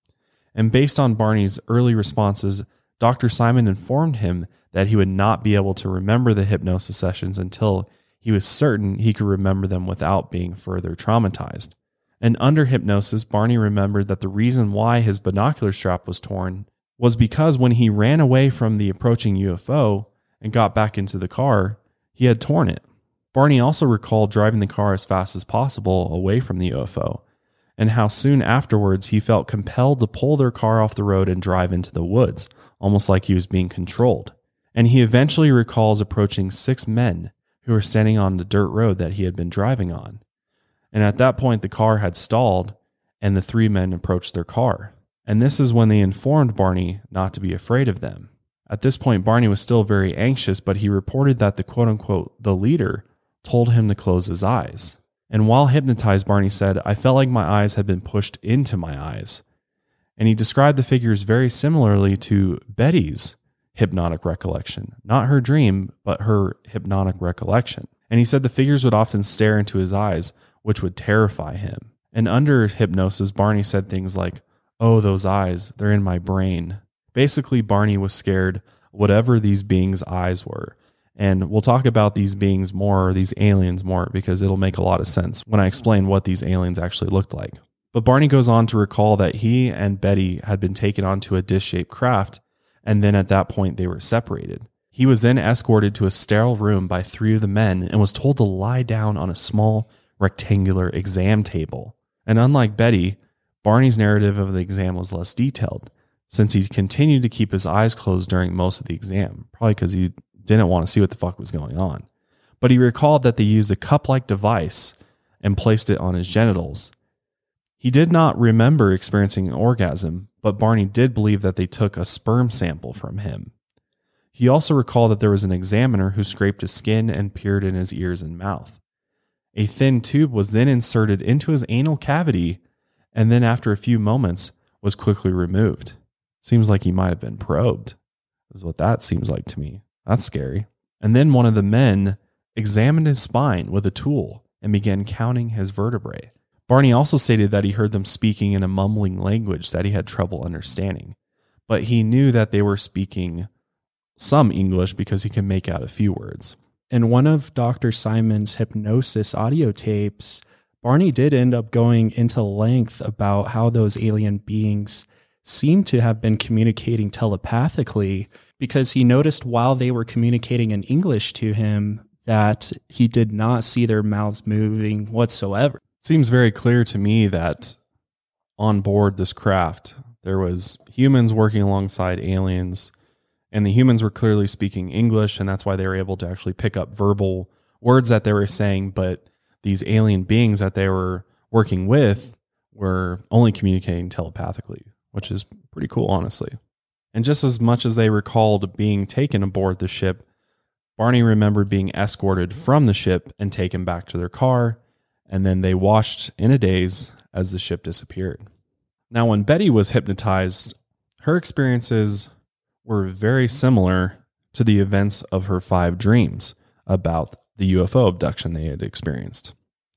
And based on Barney's early responses, Doctor Simon informed him that he would not be able to remember the hypnosis sessions until he was certain he could remember them without being further traumatized. And under hypnosis, Barney remembered that the reason why his binocular strap was torn was because when he ran away from the approaching U F O and got back into the car, he had torn it. Barney also recalled driving the car as fast as possible away from the U F O, and how soon afterwards he felt compelled to pull their car off the road and drive into the woods, almost like he was being controlled. And he eventually recalls approaching six men who were standing on the dirt road that he had been driving on. And at that point, the car had stalled, and the three men approached their car. And this is when they informed Barney not to be afraid of them. At this point, Barney was still very anxious, but he reported that the quote-unquote the leader told him to close his eyes. And while hypnotized, Barney said, "I felt like my eyes had been pushed into my eyes." And he described the figures very similarly to Betty's hypnotic recollection. Not her dream, but her hypnotic recollection. And he said the figures would often stare into his eyes, which would terrify him. And under hypnosis, Barney said things like, "Oh, those eyes, they're in my brain." Basically, Barney was scared whatever these beings' eyes were. And we'll talk about these beings more, or these aliens more, because it'll make a lot of sense when I explain what these aliens actually looked like. But Barney goes on to recall that he and Betty had been taken onto a dish-shaped craft, and then at that point they were separated. He was then escorted to a sterile room by three of the men and was told to lie down on a small rectangular exam table. And unlike Betty, Barney's narrative of the exam was less detailed, since he continued to keep his eyes closed during most of the exam, probably because he didn't want to see what the fuck was going on. But he recalled that they used a cup-like device and placed it on his genitals. He did not remember experiencing an orgasm, but Barney did believe that they took a sperm sample from him. He also recalled that there was an examiner who scraped his skin and peered in his ears and mouth. A thin tube was then inserted into his anal cavity, and then after a few moments was quickly removed. Seems like he might have been probed. is what that seems like to me. That's scary. And then one of the men examined his spine with a tool and began counting his vertebrae. Barney also stated that he heard them speaking in a mumbling language that he had trouble understanding, but he knew that they were speaking some English because he could make out a few words. In one of Doctor Simon's hypnosis audio tapes, Barney did end up going into length about how those alien beings seemed to have been communicating telepathically, because he noticed while they were communicating in English to him that he did not see their mouths moving whatsoever. It seems very clear to me that on board this craft, there was humans working alongside aliens, and the humans were clearly speaking English, and that's why they were able to actually pick up verbal words that they were saying, but these alien beings that they were working with were only communicating telepathically, which is pretty cool, honestly. And just as much as they recalled being taken aboard the ship, Barney remembered being escorted from the ship and taken back to their car, and then they watched in a daze as the ship disappeared. Now, when Betty was hypnotized, her experiences were very similar to the events of her five dreams about the U F O abduction they had experienced.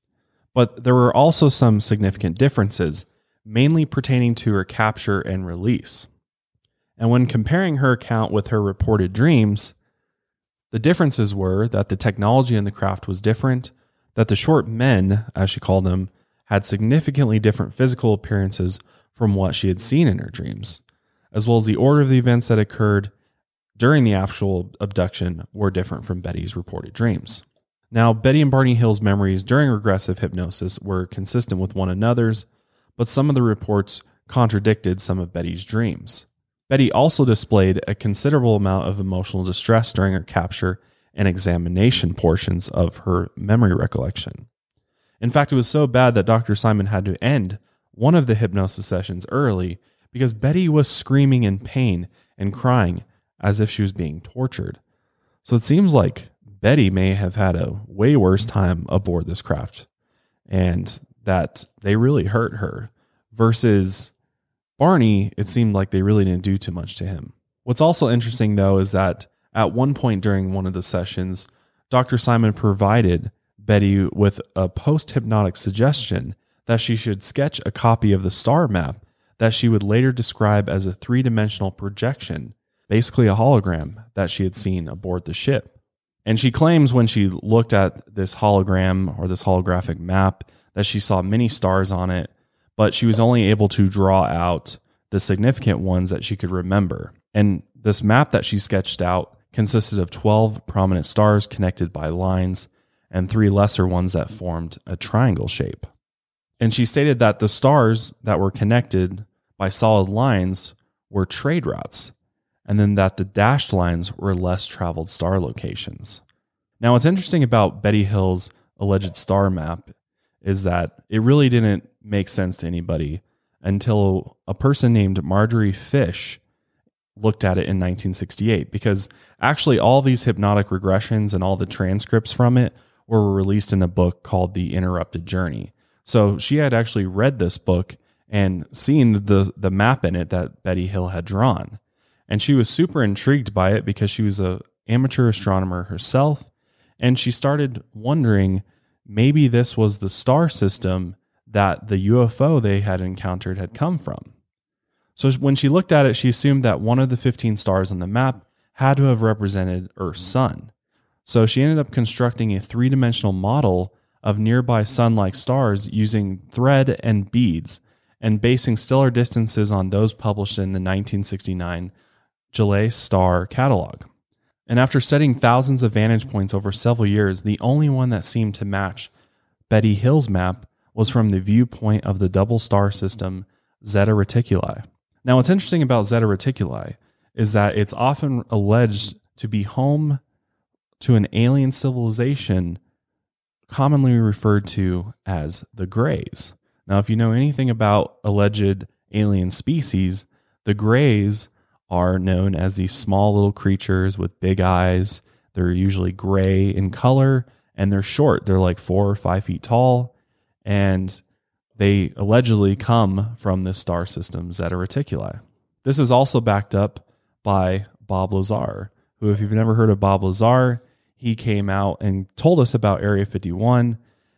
But there were also some significant differences, mainly pertaining to her capture and release. And when comparing her account with her reported dreams, the differences were that the technology in the craft was different, that the short men, as she called them, had significantly different physical appearances from what she had seen in her dreams, as well as the order of the events that occurred during the actual abduction were different from Betty's reported dreams. Now, Betty and Barney Hill's memories during regressive hypnosis were consistent with one another's, but some of the reports contradicted some of Betty's dreams. Betty also displayed a considerable amount of emotional distress during her capture and examination portions of her memory recollection. In fact, it was so bad that Doctor Simon had to end one of the hypnosis sessions early because Betty was screaming in pain and crying as if she was being tortured. So it seems like Betty may have had a way worse time aboard this craft, and that they really hurt her, versus Barney, it seemed like they really didn't do too much to him. What's also interesting, though, is that at one point during one of the sessions, Doctor Simon provided Betty with a post-hypnotic suggestion that she should sketch a copy of the star map that she would later describe as a three-dimensional projection, basically a hologram that she had seen aboard the ship. And she claims when she looked at this hologram or this holographic map that she saw many stars on it, but she was only able to draw out the significant ones that she could remember. And this map that she sketched out consisted of twelve prominent stars connected by lines and three lesser ones that formed a triangle shape. And she stated that the stars that were connected by solid lines were trade routes, and then that the dashed lines were less traveled star locations. Now, what's interesting about Betty Hill's alleged star map is that it really didn't make sense to anybody until a person named Marjorie Fish looked at it in nineteen sixty-eight, because actually all these hypnotic regressions and all the transcripts from it were released in a book called The Interrupted Journey. So she had actually read this book and seen the, the map in it that Betty Hill had drawn. And she was super intrigued by it because she was an amateur astronomer herself. And she started wondering, maybe this was the star system that the U F O they had encountered had come from. So when she looked at it, she assumed that one of the fifteen stars on the map had to have represented Earth's sun. So she ended up constructing a three-dimensional model of nearby sun-like stars using thread and beads and basing stellar distances on those published in the nineteen sixty-nine Gillet Star Catalog. And after studying thousands of vantage points over several years, the only one that seemed to match Betty Hill's map was from the viewpoint of the double star system Zeta Reticuli. Now, what's interesting about Zeta Reticuli is that it's often alleged to be home to an alien civilization commonly referred to as the Greys. Now, if you know anything about alleged alien species, the Greys are known as these small little creatures with big eyes. They're usually gray in color, and they're short. They're like four or five feet tall, and they allegedly come from this star system, Zeta Reticuli. This is also backed up by Bob Lazar, who, if you've never heard of Bob Lazar, he came out and told us about Area fifty-one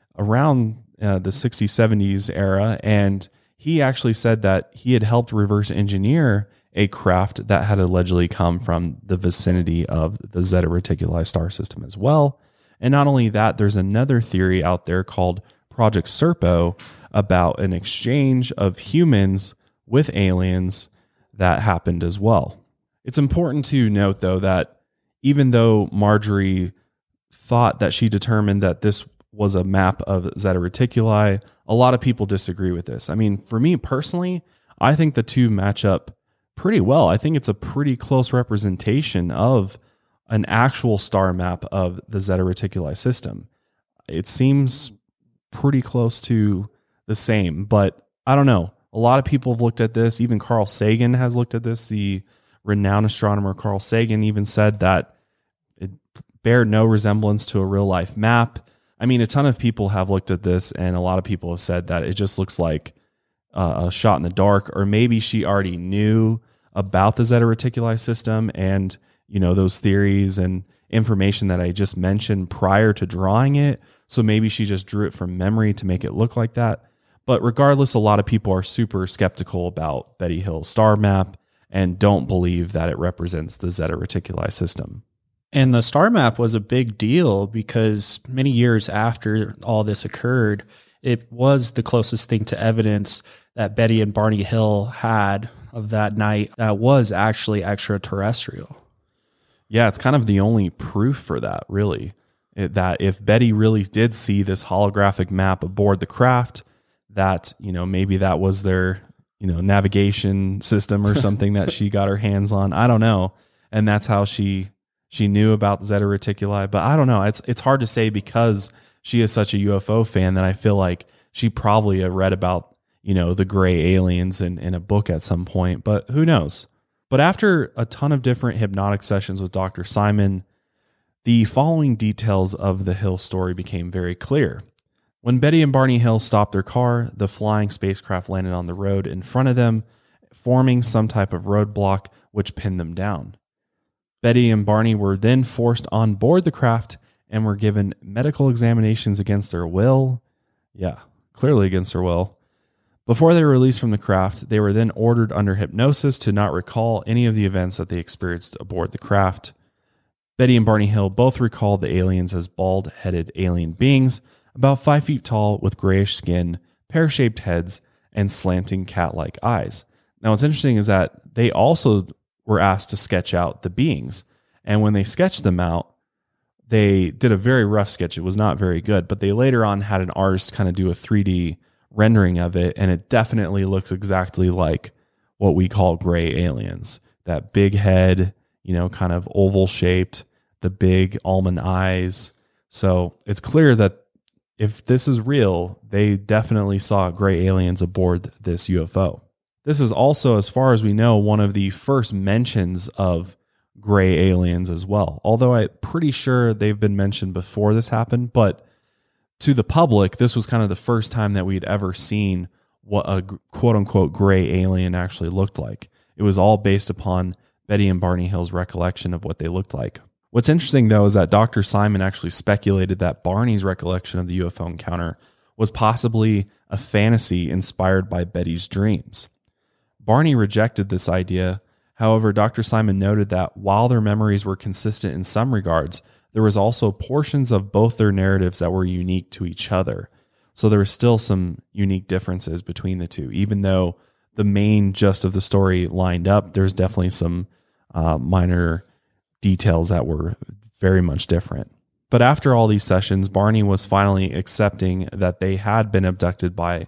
around uh, the sixties, seventies era. And he actually said that he had helped reverse engineer a craft that had allegedly come from the vicinity of the Zeta Reticuli star system as well. And not only that, there's another theory out there called Project Serpo about an exchange of humans with aliens that happened as well. It's important to note, though, that even though Marjorie thought that she determined that this was a map of Zeta Reticuli, a lot of people disagree with this. I mean, for me personally, I think the two match up pretty well. I think it's a pretty close representation of an actual star map of the Zeta Reticuli system. It seems pretty close to the same, but I don't know. A lot of people have looked at this. Even Carl Sagan has looked at this. The renowned astronomer Carl Sagan even said that it bared no resemblance to a real life map. I mean, a ton of people have looked at this, and a lot of people have said that it just looks like uh, a shot in the dark, or maybe she already knew about the Zeta Reticuli system and, you know, those theories and information that I just mentioned prior to drawing it. So maybe she just drew it from memory to make it look like that. But regardless, a lot of people are super skeptical about Betty Hill's star map and don't believe that it represents the Zeta Reticuli system. And the star map was a big deal because many years after all this occurred, it was the closest thing to evidence that Betty and Barney Hill had of that night that was actually extraterrestrial. Yeah, it's kind of the only proof for that, really. It, that if Betty really did see this holographic map aboard the craft, that, you know, maybe that was their, you know, navigation system or something that she got her hands on. I don't know. And that's how she she knew about Zeta Reticuli. But I don't know. It's it's hard to say because she is such a U F O fan that I feel like she probably read about, you know, the gray aliens in, in a book at some point. But who knows? But after a ton of different hypnotic sessions with Doctor Simon, the following details of the Hill story became very clear. When Betty and Barney Hill stopped their car, the flying spacecraft landed on the road in front of them, forming some type of roadblock which pinned them down. Betty and Barney were then forced on board the craft and were given medical examinations against their will. Yeah, clearly against their will. Before they were released from the craft, they were then ordered under hypnosis to not recall any of the events that they experienced aboard the craft. Betty and Barney Hill both recalled the aliens as bald-headed alien beings, about five feet tall with grayish skin, pear-shaped heads, and slanting cat-like eyes. Now, what's interesting is that they also were asked to sketch out the beings. And when they sketched them out, they did a very rough sketch. It was not very good, but they later on had an artist kind of do a three D rendering of it, and it definitely looks exactly like what we call gray aliens. That big head, you know, kind of oval shaped, the big almond eyes. So it's clear that if this is real, they definitely saw gray aliens aboard this U F O. This is also, as far as we know, one of the first mentions of gray aliens as well. Although I'm pretty sure they've been mentioned before this happened, but to the public, this was kind of the first time that we'd ever seen what a quote unquote gray alien actually looked like. It was all based upon Betty and Barney Hill's recollection of what they looked like. What's interesting, though, is that Doctor Simon actually speculated that Barney's recollection of the U F O encounter was possibly a fantasy inspired by Betty's dreams. Barney rejected this idea. However, Doctor Simon noted that while their memories were consistent in some regards, there was also portions of both their narratives that were unique to each other. So there were still some unique differences between the two. Even though the main gist of the story lined up, there's definitely some uh, minor details that were very much different. But after all these sessions, Barney was finally accepting that they had been abducted by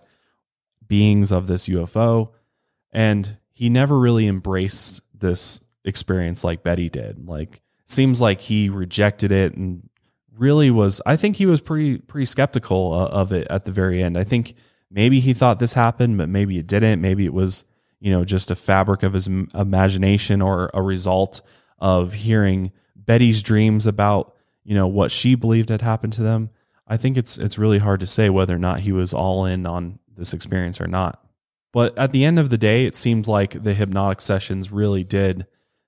beings of this U F O, and he never really embraced this experience like Betty did. Like, seems like he rejected it and really was, I think he was pretty pretty skeptical uh, of it at the very end. I think maybe he thought this happened, but maybe it didn't. Maybe it was, you know, just a fabric of his imagination or a result of hearing Betty's dreams about, you know, what she believed had happened to them. I think it's it's really hard to say whether or not he was all in on this experience or not. But at the end of the day, it seemed like the hypnotic sessions really did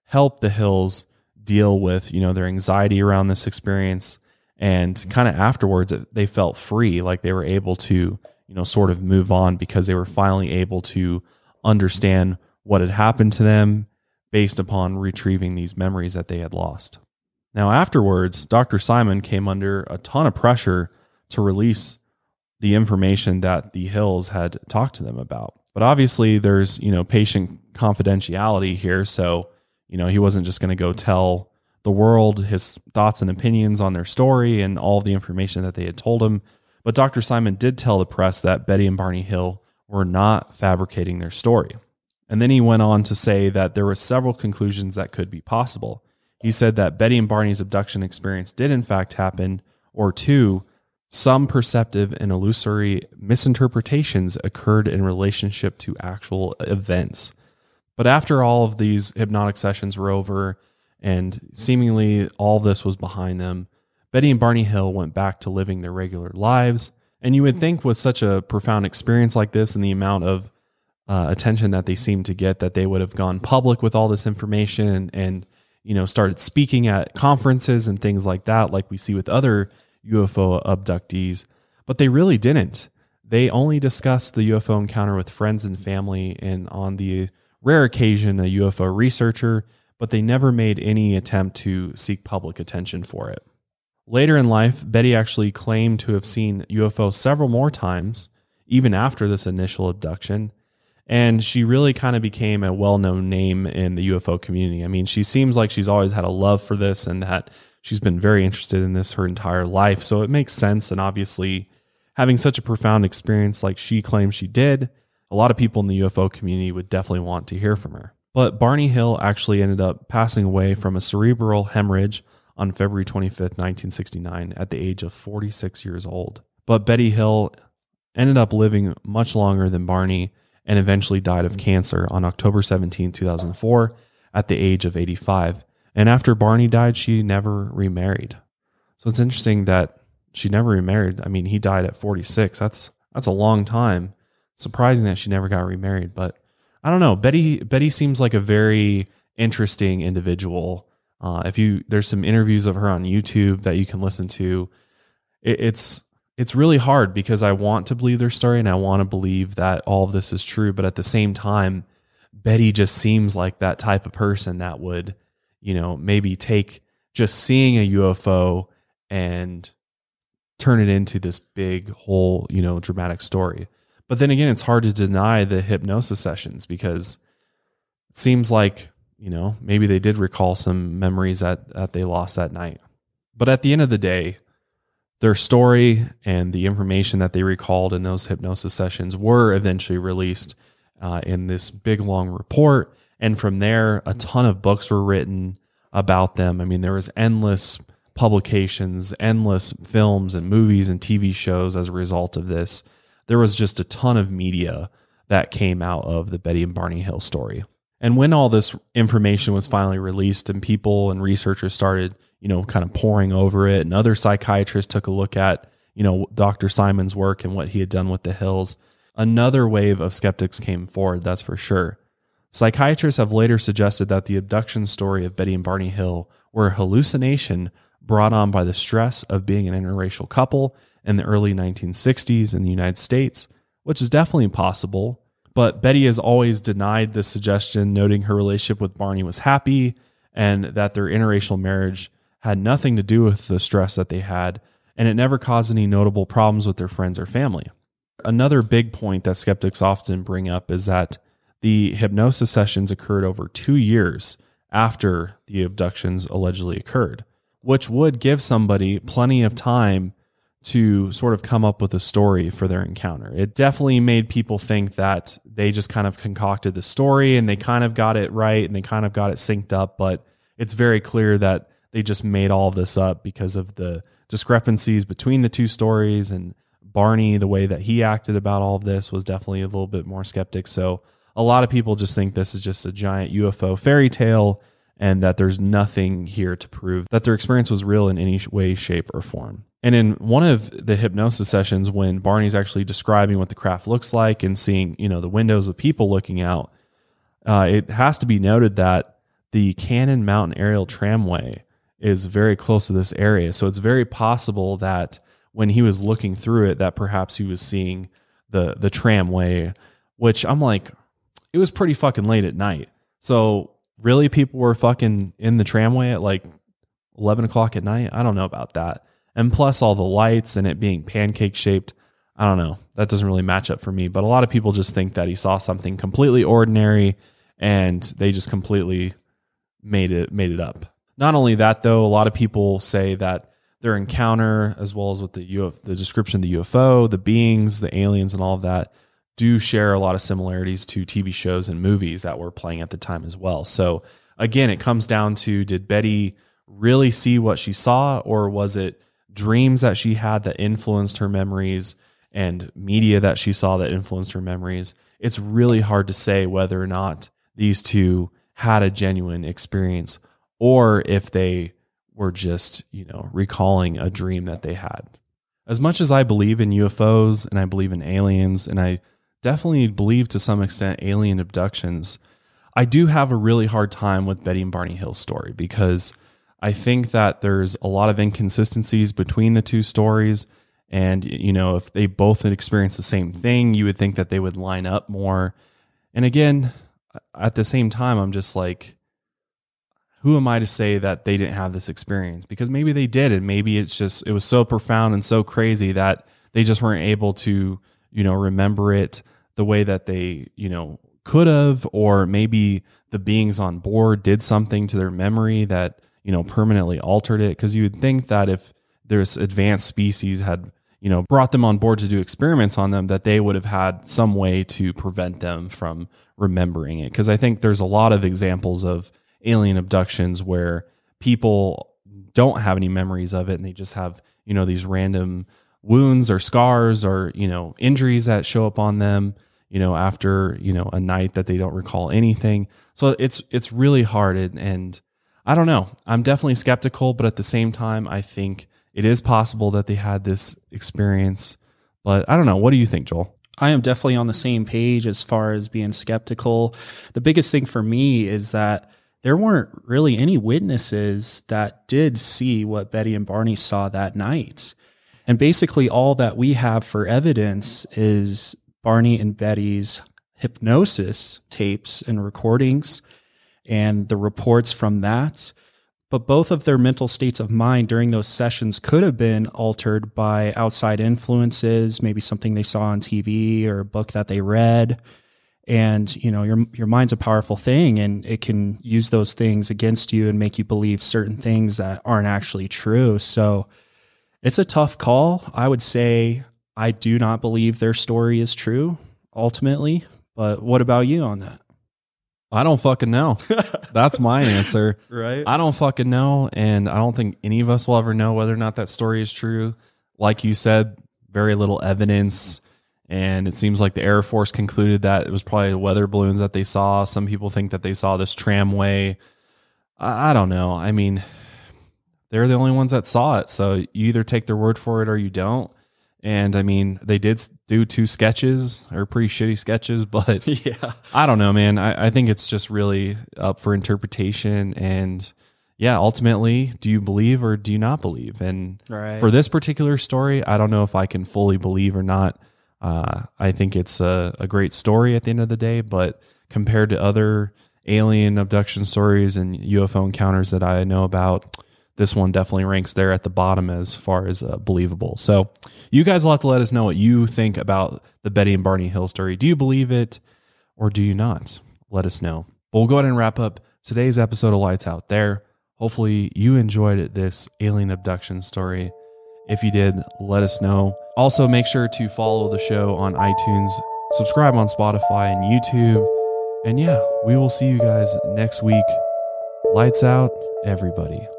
help the Hills deal with, you know, their anxiety around this experience. And kind of afterwards, they felt free, like they were able to, you know, sort of move on because they were finally able to understand what had happened to them based upon retrieving these memories that they had lost. Now, afterwards, Doctor Simon came under a ton of pressure to release the information that the Hills had talked to them about. But obviously there's, you know, patient confidentiality here. So, you know, he wasn't just going to go tell the world his thoughts and opinions on their story and all the information that they had told him. But Doctor Simon did tell the press that Betty and Barney Hill were not fabricating their story. And then he went on to say that there were several conclusions that could be possible. He said that Betty and Barney's abduction experience did in fact happen, or two, some perceptive and illusory misinterpretations occurred in relationship to actual events. But after all of these hypnotic sessions were over and seemingly all this was behind them, Betty and Barney Hill went back to living their regular lives. And you would think with such a profound experience like this and the amount of uh, attention that they seemed to get, that they would have gone public with all this information and, and, you know, started speaking at conferences and things like that, like we see with other U F O abductees. But they really didn't. They only discussed the U F O encounter with friends and family and on the rare occasion a U F O researcher, but they never made any attempt to seek public attention for it. Later in life, Betty actually claimed to have seen U F O several more times, even after this initial abduction. And she really kind of became a well-known name in the U F O community. I mean, she seems like she's always had a love for this and that she's been very interested in this her entire life. So it makes sense. And obviously, having such a profound experience like she claims she did, a lot of people in the U F O community would definitely want to hear from her. But Barney Hill actually ended up passing away from a cerebral hemorrhage on February twenty-fifth, nineteen sixty-nine, at the age of forty-six years old. But Betty Hill ended up living much longer than Barney and eventually died of cancer on October seventeenth, two thousand four, at the age of eighty-five. And after Barney died, she never remarried. So it's interesting that she never remarried. I mean, he died at forty-six. That's that's a long time. Surprising that she never got remarried. But I don't know. Betty Betty seems like a very interesting individual. Uh, if you there's some interviews of her on YouTube that you can listen to. It, it's it's really hard because I want to believe their story and I want to believe that all of this is true. But at the same time, Betty just seems like that type of person that would, you know, maybe take just seeing a U F O and turn it into this big whole, you know, dramatic story. But then again, it's hard to deny the hypnosis sessions because it seems like, you know, maybe they did recall some memories that, that they lost that night. But at the end of the day, their story and the information that they recalled in those hypnosis sessions were eventually released uh, in this big, long report. And from there, a ton of books were written about them. I mean, there was endless publications, endless films and movies and T V shows as a result of this. There was just a ton of media that came out of the Betty and Barney Hill story. And when all this information was finally released and people and researchers started, you know, kind of pouring over it, and other psychiatrists took a look at, you know, Doctor Simon's work and what he had done with the Hills, another wave of skeptics came forward, that's for sure. Psychiatrists have later suggested that the abduction story of Betty and Barney Hill were a hallucination brought on by the stress of being an interracial couple in the early nineteen sixties in the United States, which is definitely possible. But Betty has always denied this suggestion, noting her relationship with Barney was happy and that their interracial marriage had nothing to do with the stress that they had, and it never caused any notable problems with their friends or family. Another big point that skeptics often bring up is that the hypnosis sessions occurred over two years after the abductions allegedly occurred, which would give somebody plenty of time to sort of come up with a story for their encounter. It definitely made people think that they just kind of concocted the story and they kind of got it right and they kind of got it synced up, but it's very clear that they just made all of this up because of the discrepancies between the two stories, and Barney, the way that he acted about all of this was definitely a little bit more skeptic. So a lot of people just think this is just a giant U F O fairy tale and that there's nothing here to prove that their experience was real in any way, shape, or form. And in one of the hypnosis sessions, when Barney's actually describing what the craft looks like and seeing, you know, the windows of people looking out, uh, it has to be noted that the Cannon Mountain Aerial Tramway is very close to this area. So it's very possible that when he was looking through it, that perhaps he was seeing the, the tramway, which I'm like, it was pretty fucking late at night. So really people were fucking in the tramway at like eleven o'clock at night? I don't know about that. And plus all the lights and it being pancake shaped, I don't know. That doesn't really match up for me. But a lot of people just think that he saw something completely ordinary and they just completely made it made it up. Not only that, though, a lot of people say that their encounter, as well as with the U F O, the description of the U F O, the beings, the aliens, and all of that, do share a lot of similarities to T V shows and movies that were playing at the time as well. So again, it comes down to, did Betty really see what she saw, or was it dreams that she had that influenced her memories and media that she saw that influenced her memories? It's really hard to say whether or not these two had a genuine experience or if they were just, you know, recalling a dream that they had. As much as I believe in U F Os and I believe in aliens, and I definitely believe to some extent alien abductions, I do have a really hard time with Betty and Barney Hill's story, because I think that there's a lot of inconsistencies between the two stories. And, you know, if they both had experienced the same thing, you would think that they would line up more. And again, at the same time, I'm just like, who am I to say that they didn't have this experience? Because maybe they did, and maybe it's just, it was so profound and so crazy that they just weren't able to, you know, remember it the way that they, you know, could have, or maybe the beings on board did something to their memory that, you know, permanently altered it. Because you would think that if there's advanced species had, you know, brought them on board to do experiments on them, that they would have had some way to prevent them from remembering it. Because I think there's a lot of examples of alien abductions where people don't have any memories of it, and they just have, you know, these random wounds or scars or, you know, injuries that show up on them, you know, after, you know, a night that they don't recall anything. So it's, it's really hard. And, and I don't know, I'm definitely skeptical, but at the same time, I think it is possible that they had this experience. But I don't know. What do you think, Joel? I am definitely on the same page as far as being skeptical. The biggest thing for me is that there weren't really any witnesses that did see what Betty and Barney saw that night. And basically all that we have for evidence is Barney and Betty's hypnosis tapes and recordings and the reports from that. But both of their mental states of mind during those sessions could have been altered by outside influences, maybe something they saw on T V or a book that they read. And, you know, your your mind's a powerful thing, and it can use those things against you and make you believe certain things that aren't actually true. So it's a tough call. I would say I do not believe their story is true ultimately. But what about you on that? I don't fucking know. That's my answer. Right. I don't fucking know. And I don't think any of us will ever know whether or not that story is true. Like you said, very little evidence. And it seems like the Air Force concluded that it was probably weather balloons that they saw. Some people think that they saw this tramway. I, I don't know. I mean, they're the only ones that saw it. So you either take their word for it or you don't. And I mean, they did do two sketches, or pretty shitty sketches, but yeah, I don't know, man. I, I think it's just really up for interpretation. And yeah, ultimately, do you believe or do you not believe? And right. For this particular story, I don't know if I can fully believe or not. Uh, I think it's a, a great story at the end of the day, but compared to other alien abduction stories and U F O encounters that I know about, this one definitely ranks there at the bottom as far as uh, believable. So you guys will have to let us know what you think about the Betty and Barney Hill story. Do you believe it or do you not? Let us know. But we'll go ahead and wrap up today's episode of Lights Out there. Hopefully you enjoyed this alien abduction story. If you did, let us know. Also, make sure to follow the show on iTunes, subscribe on Spotify and YouTube. And yeah, we will see you guys next week. Lights out, everybody.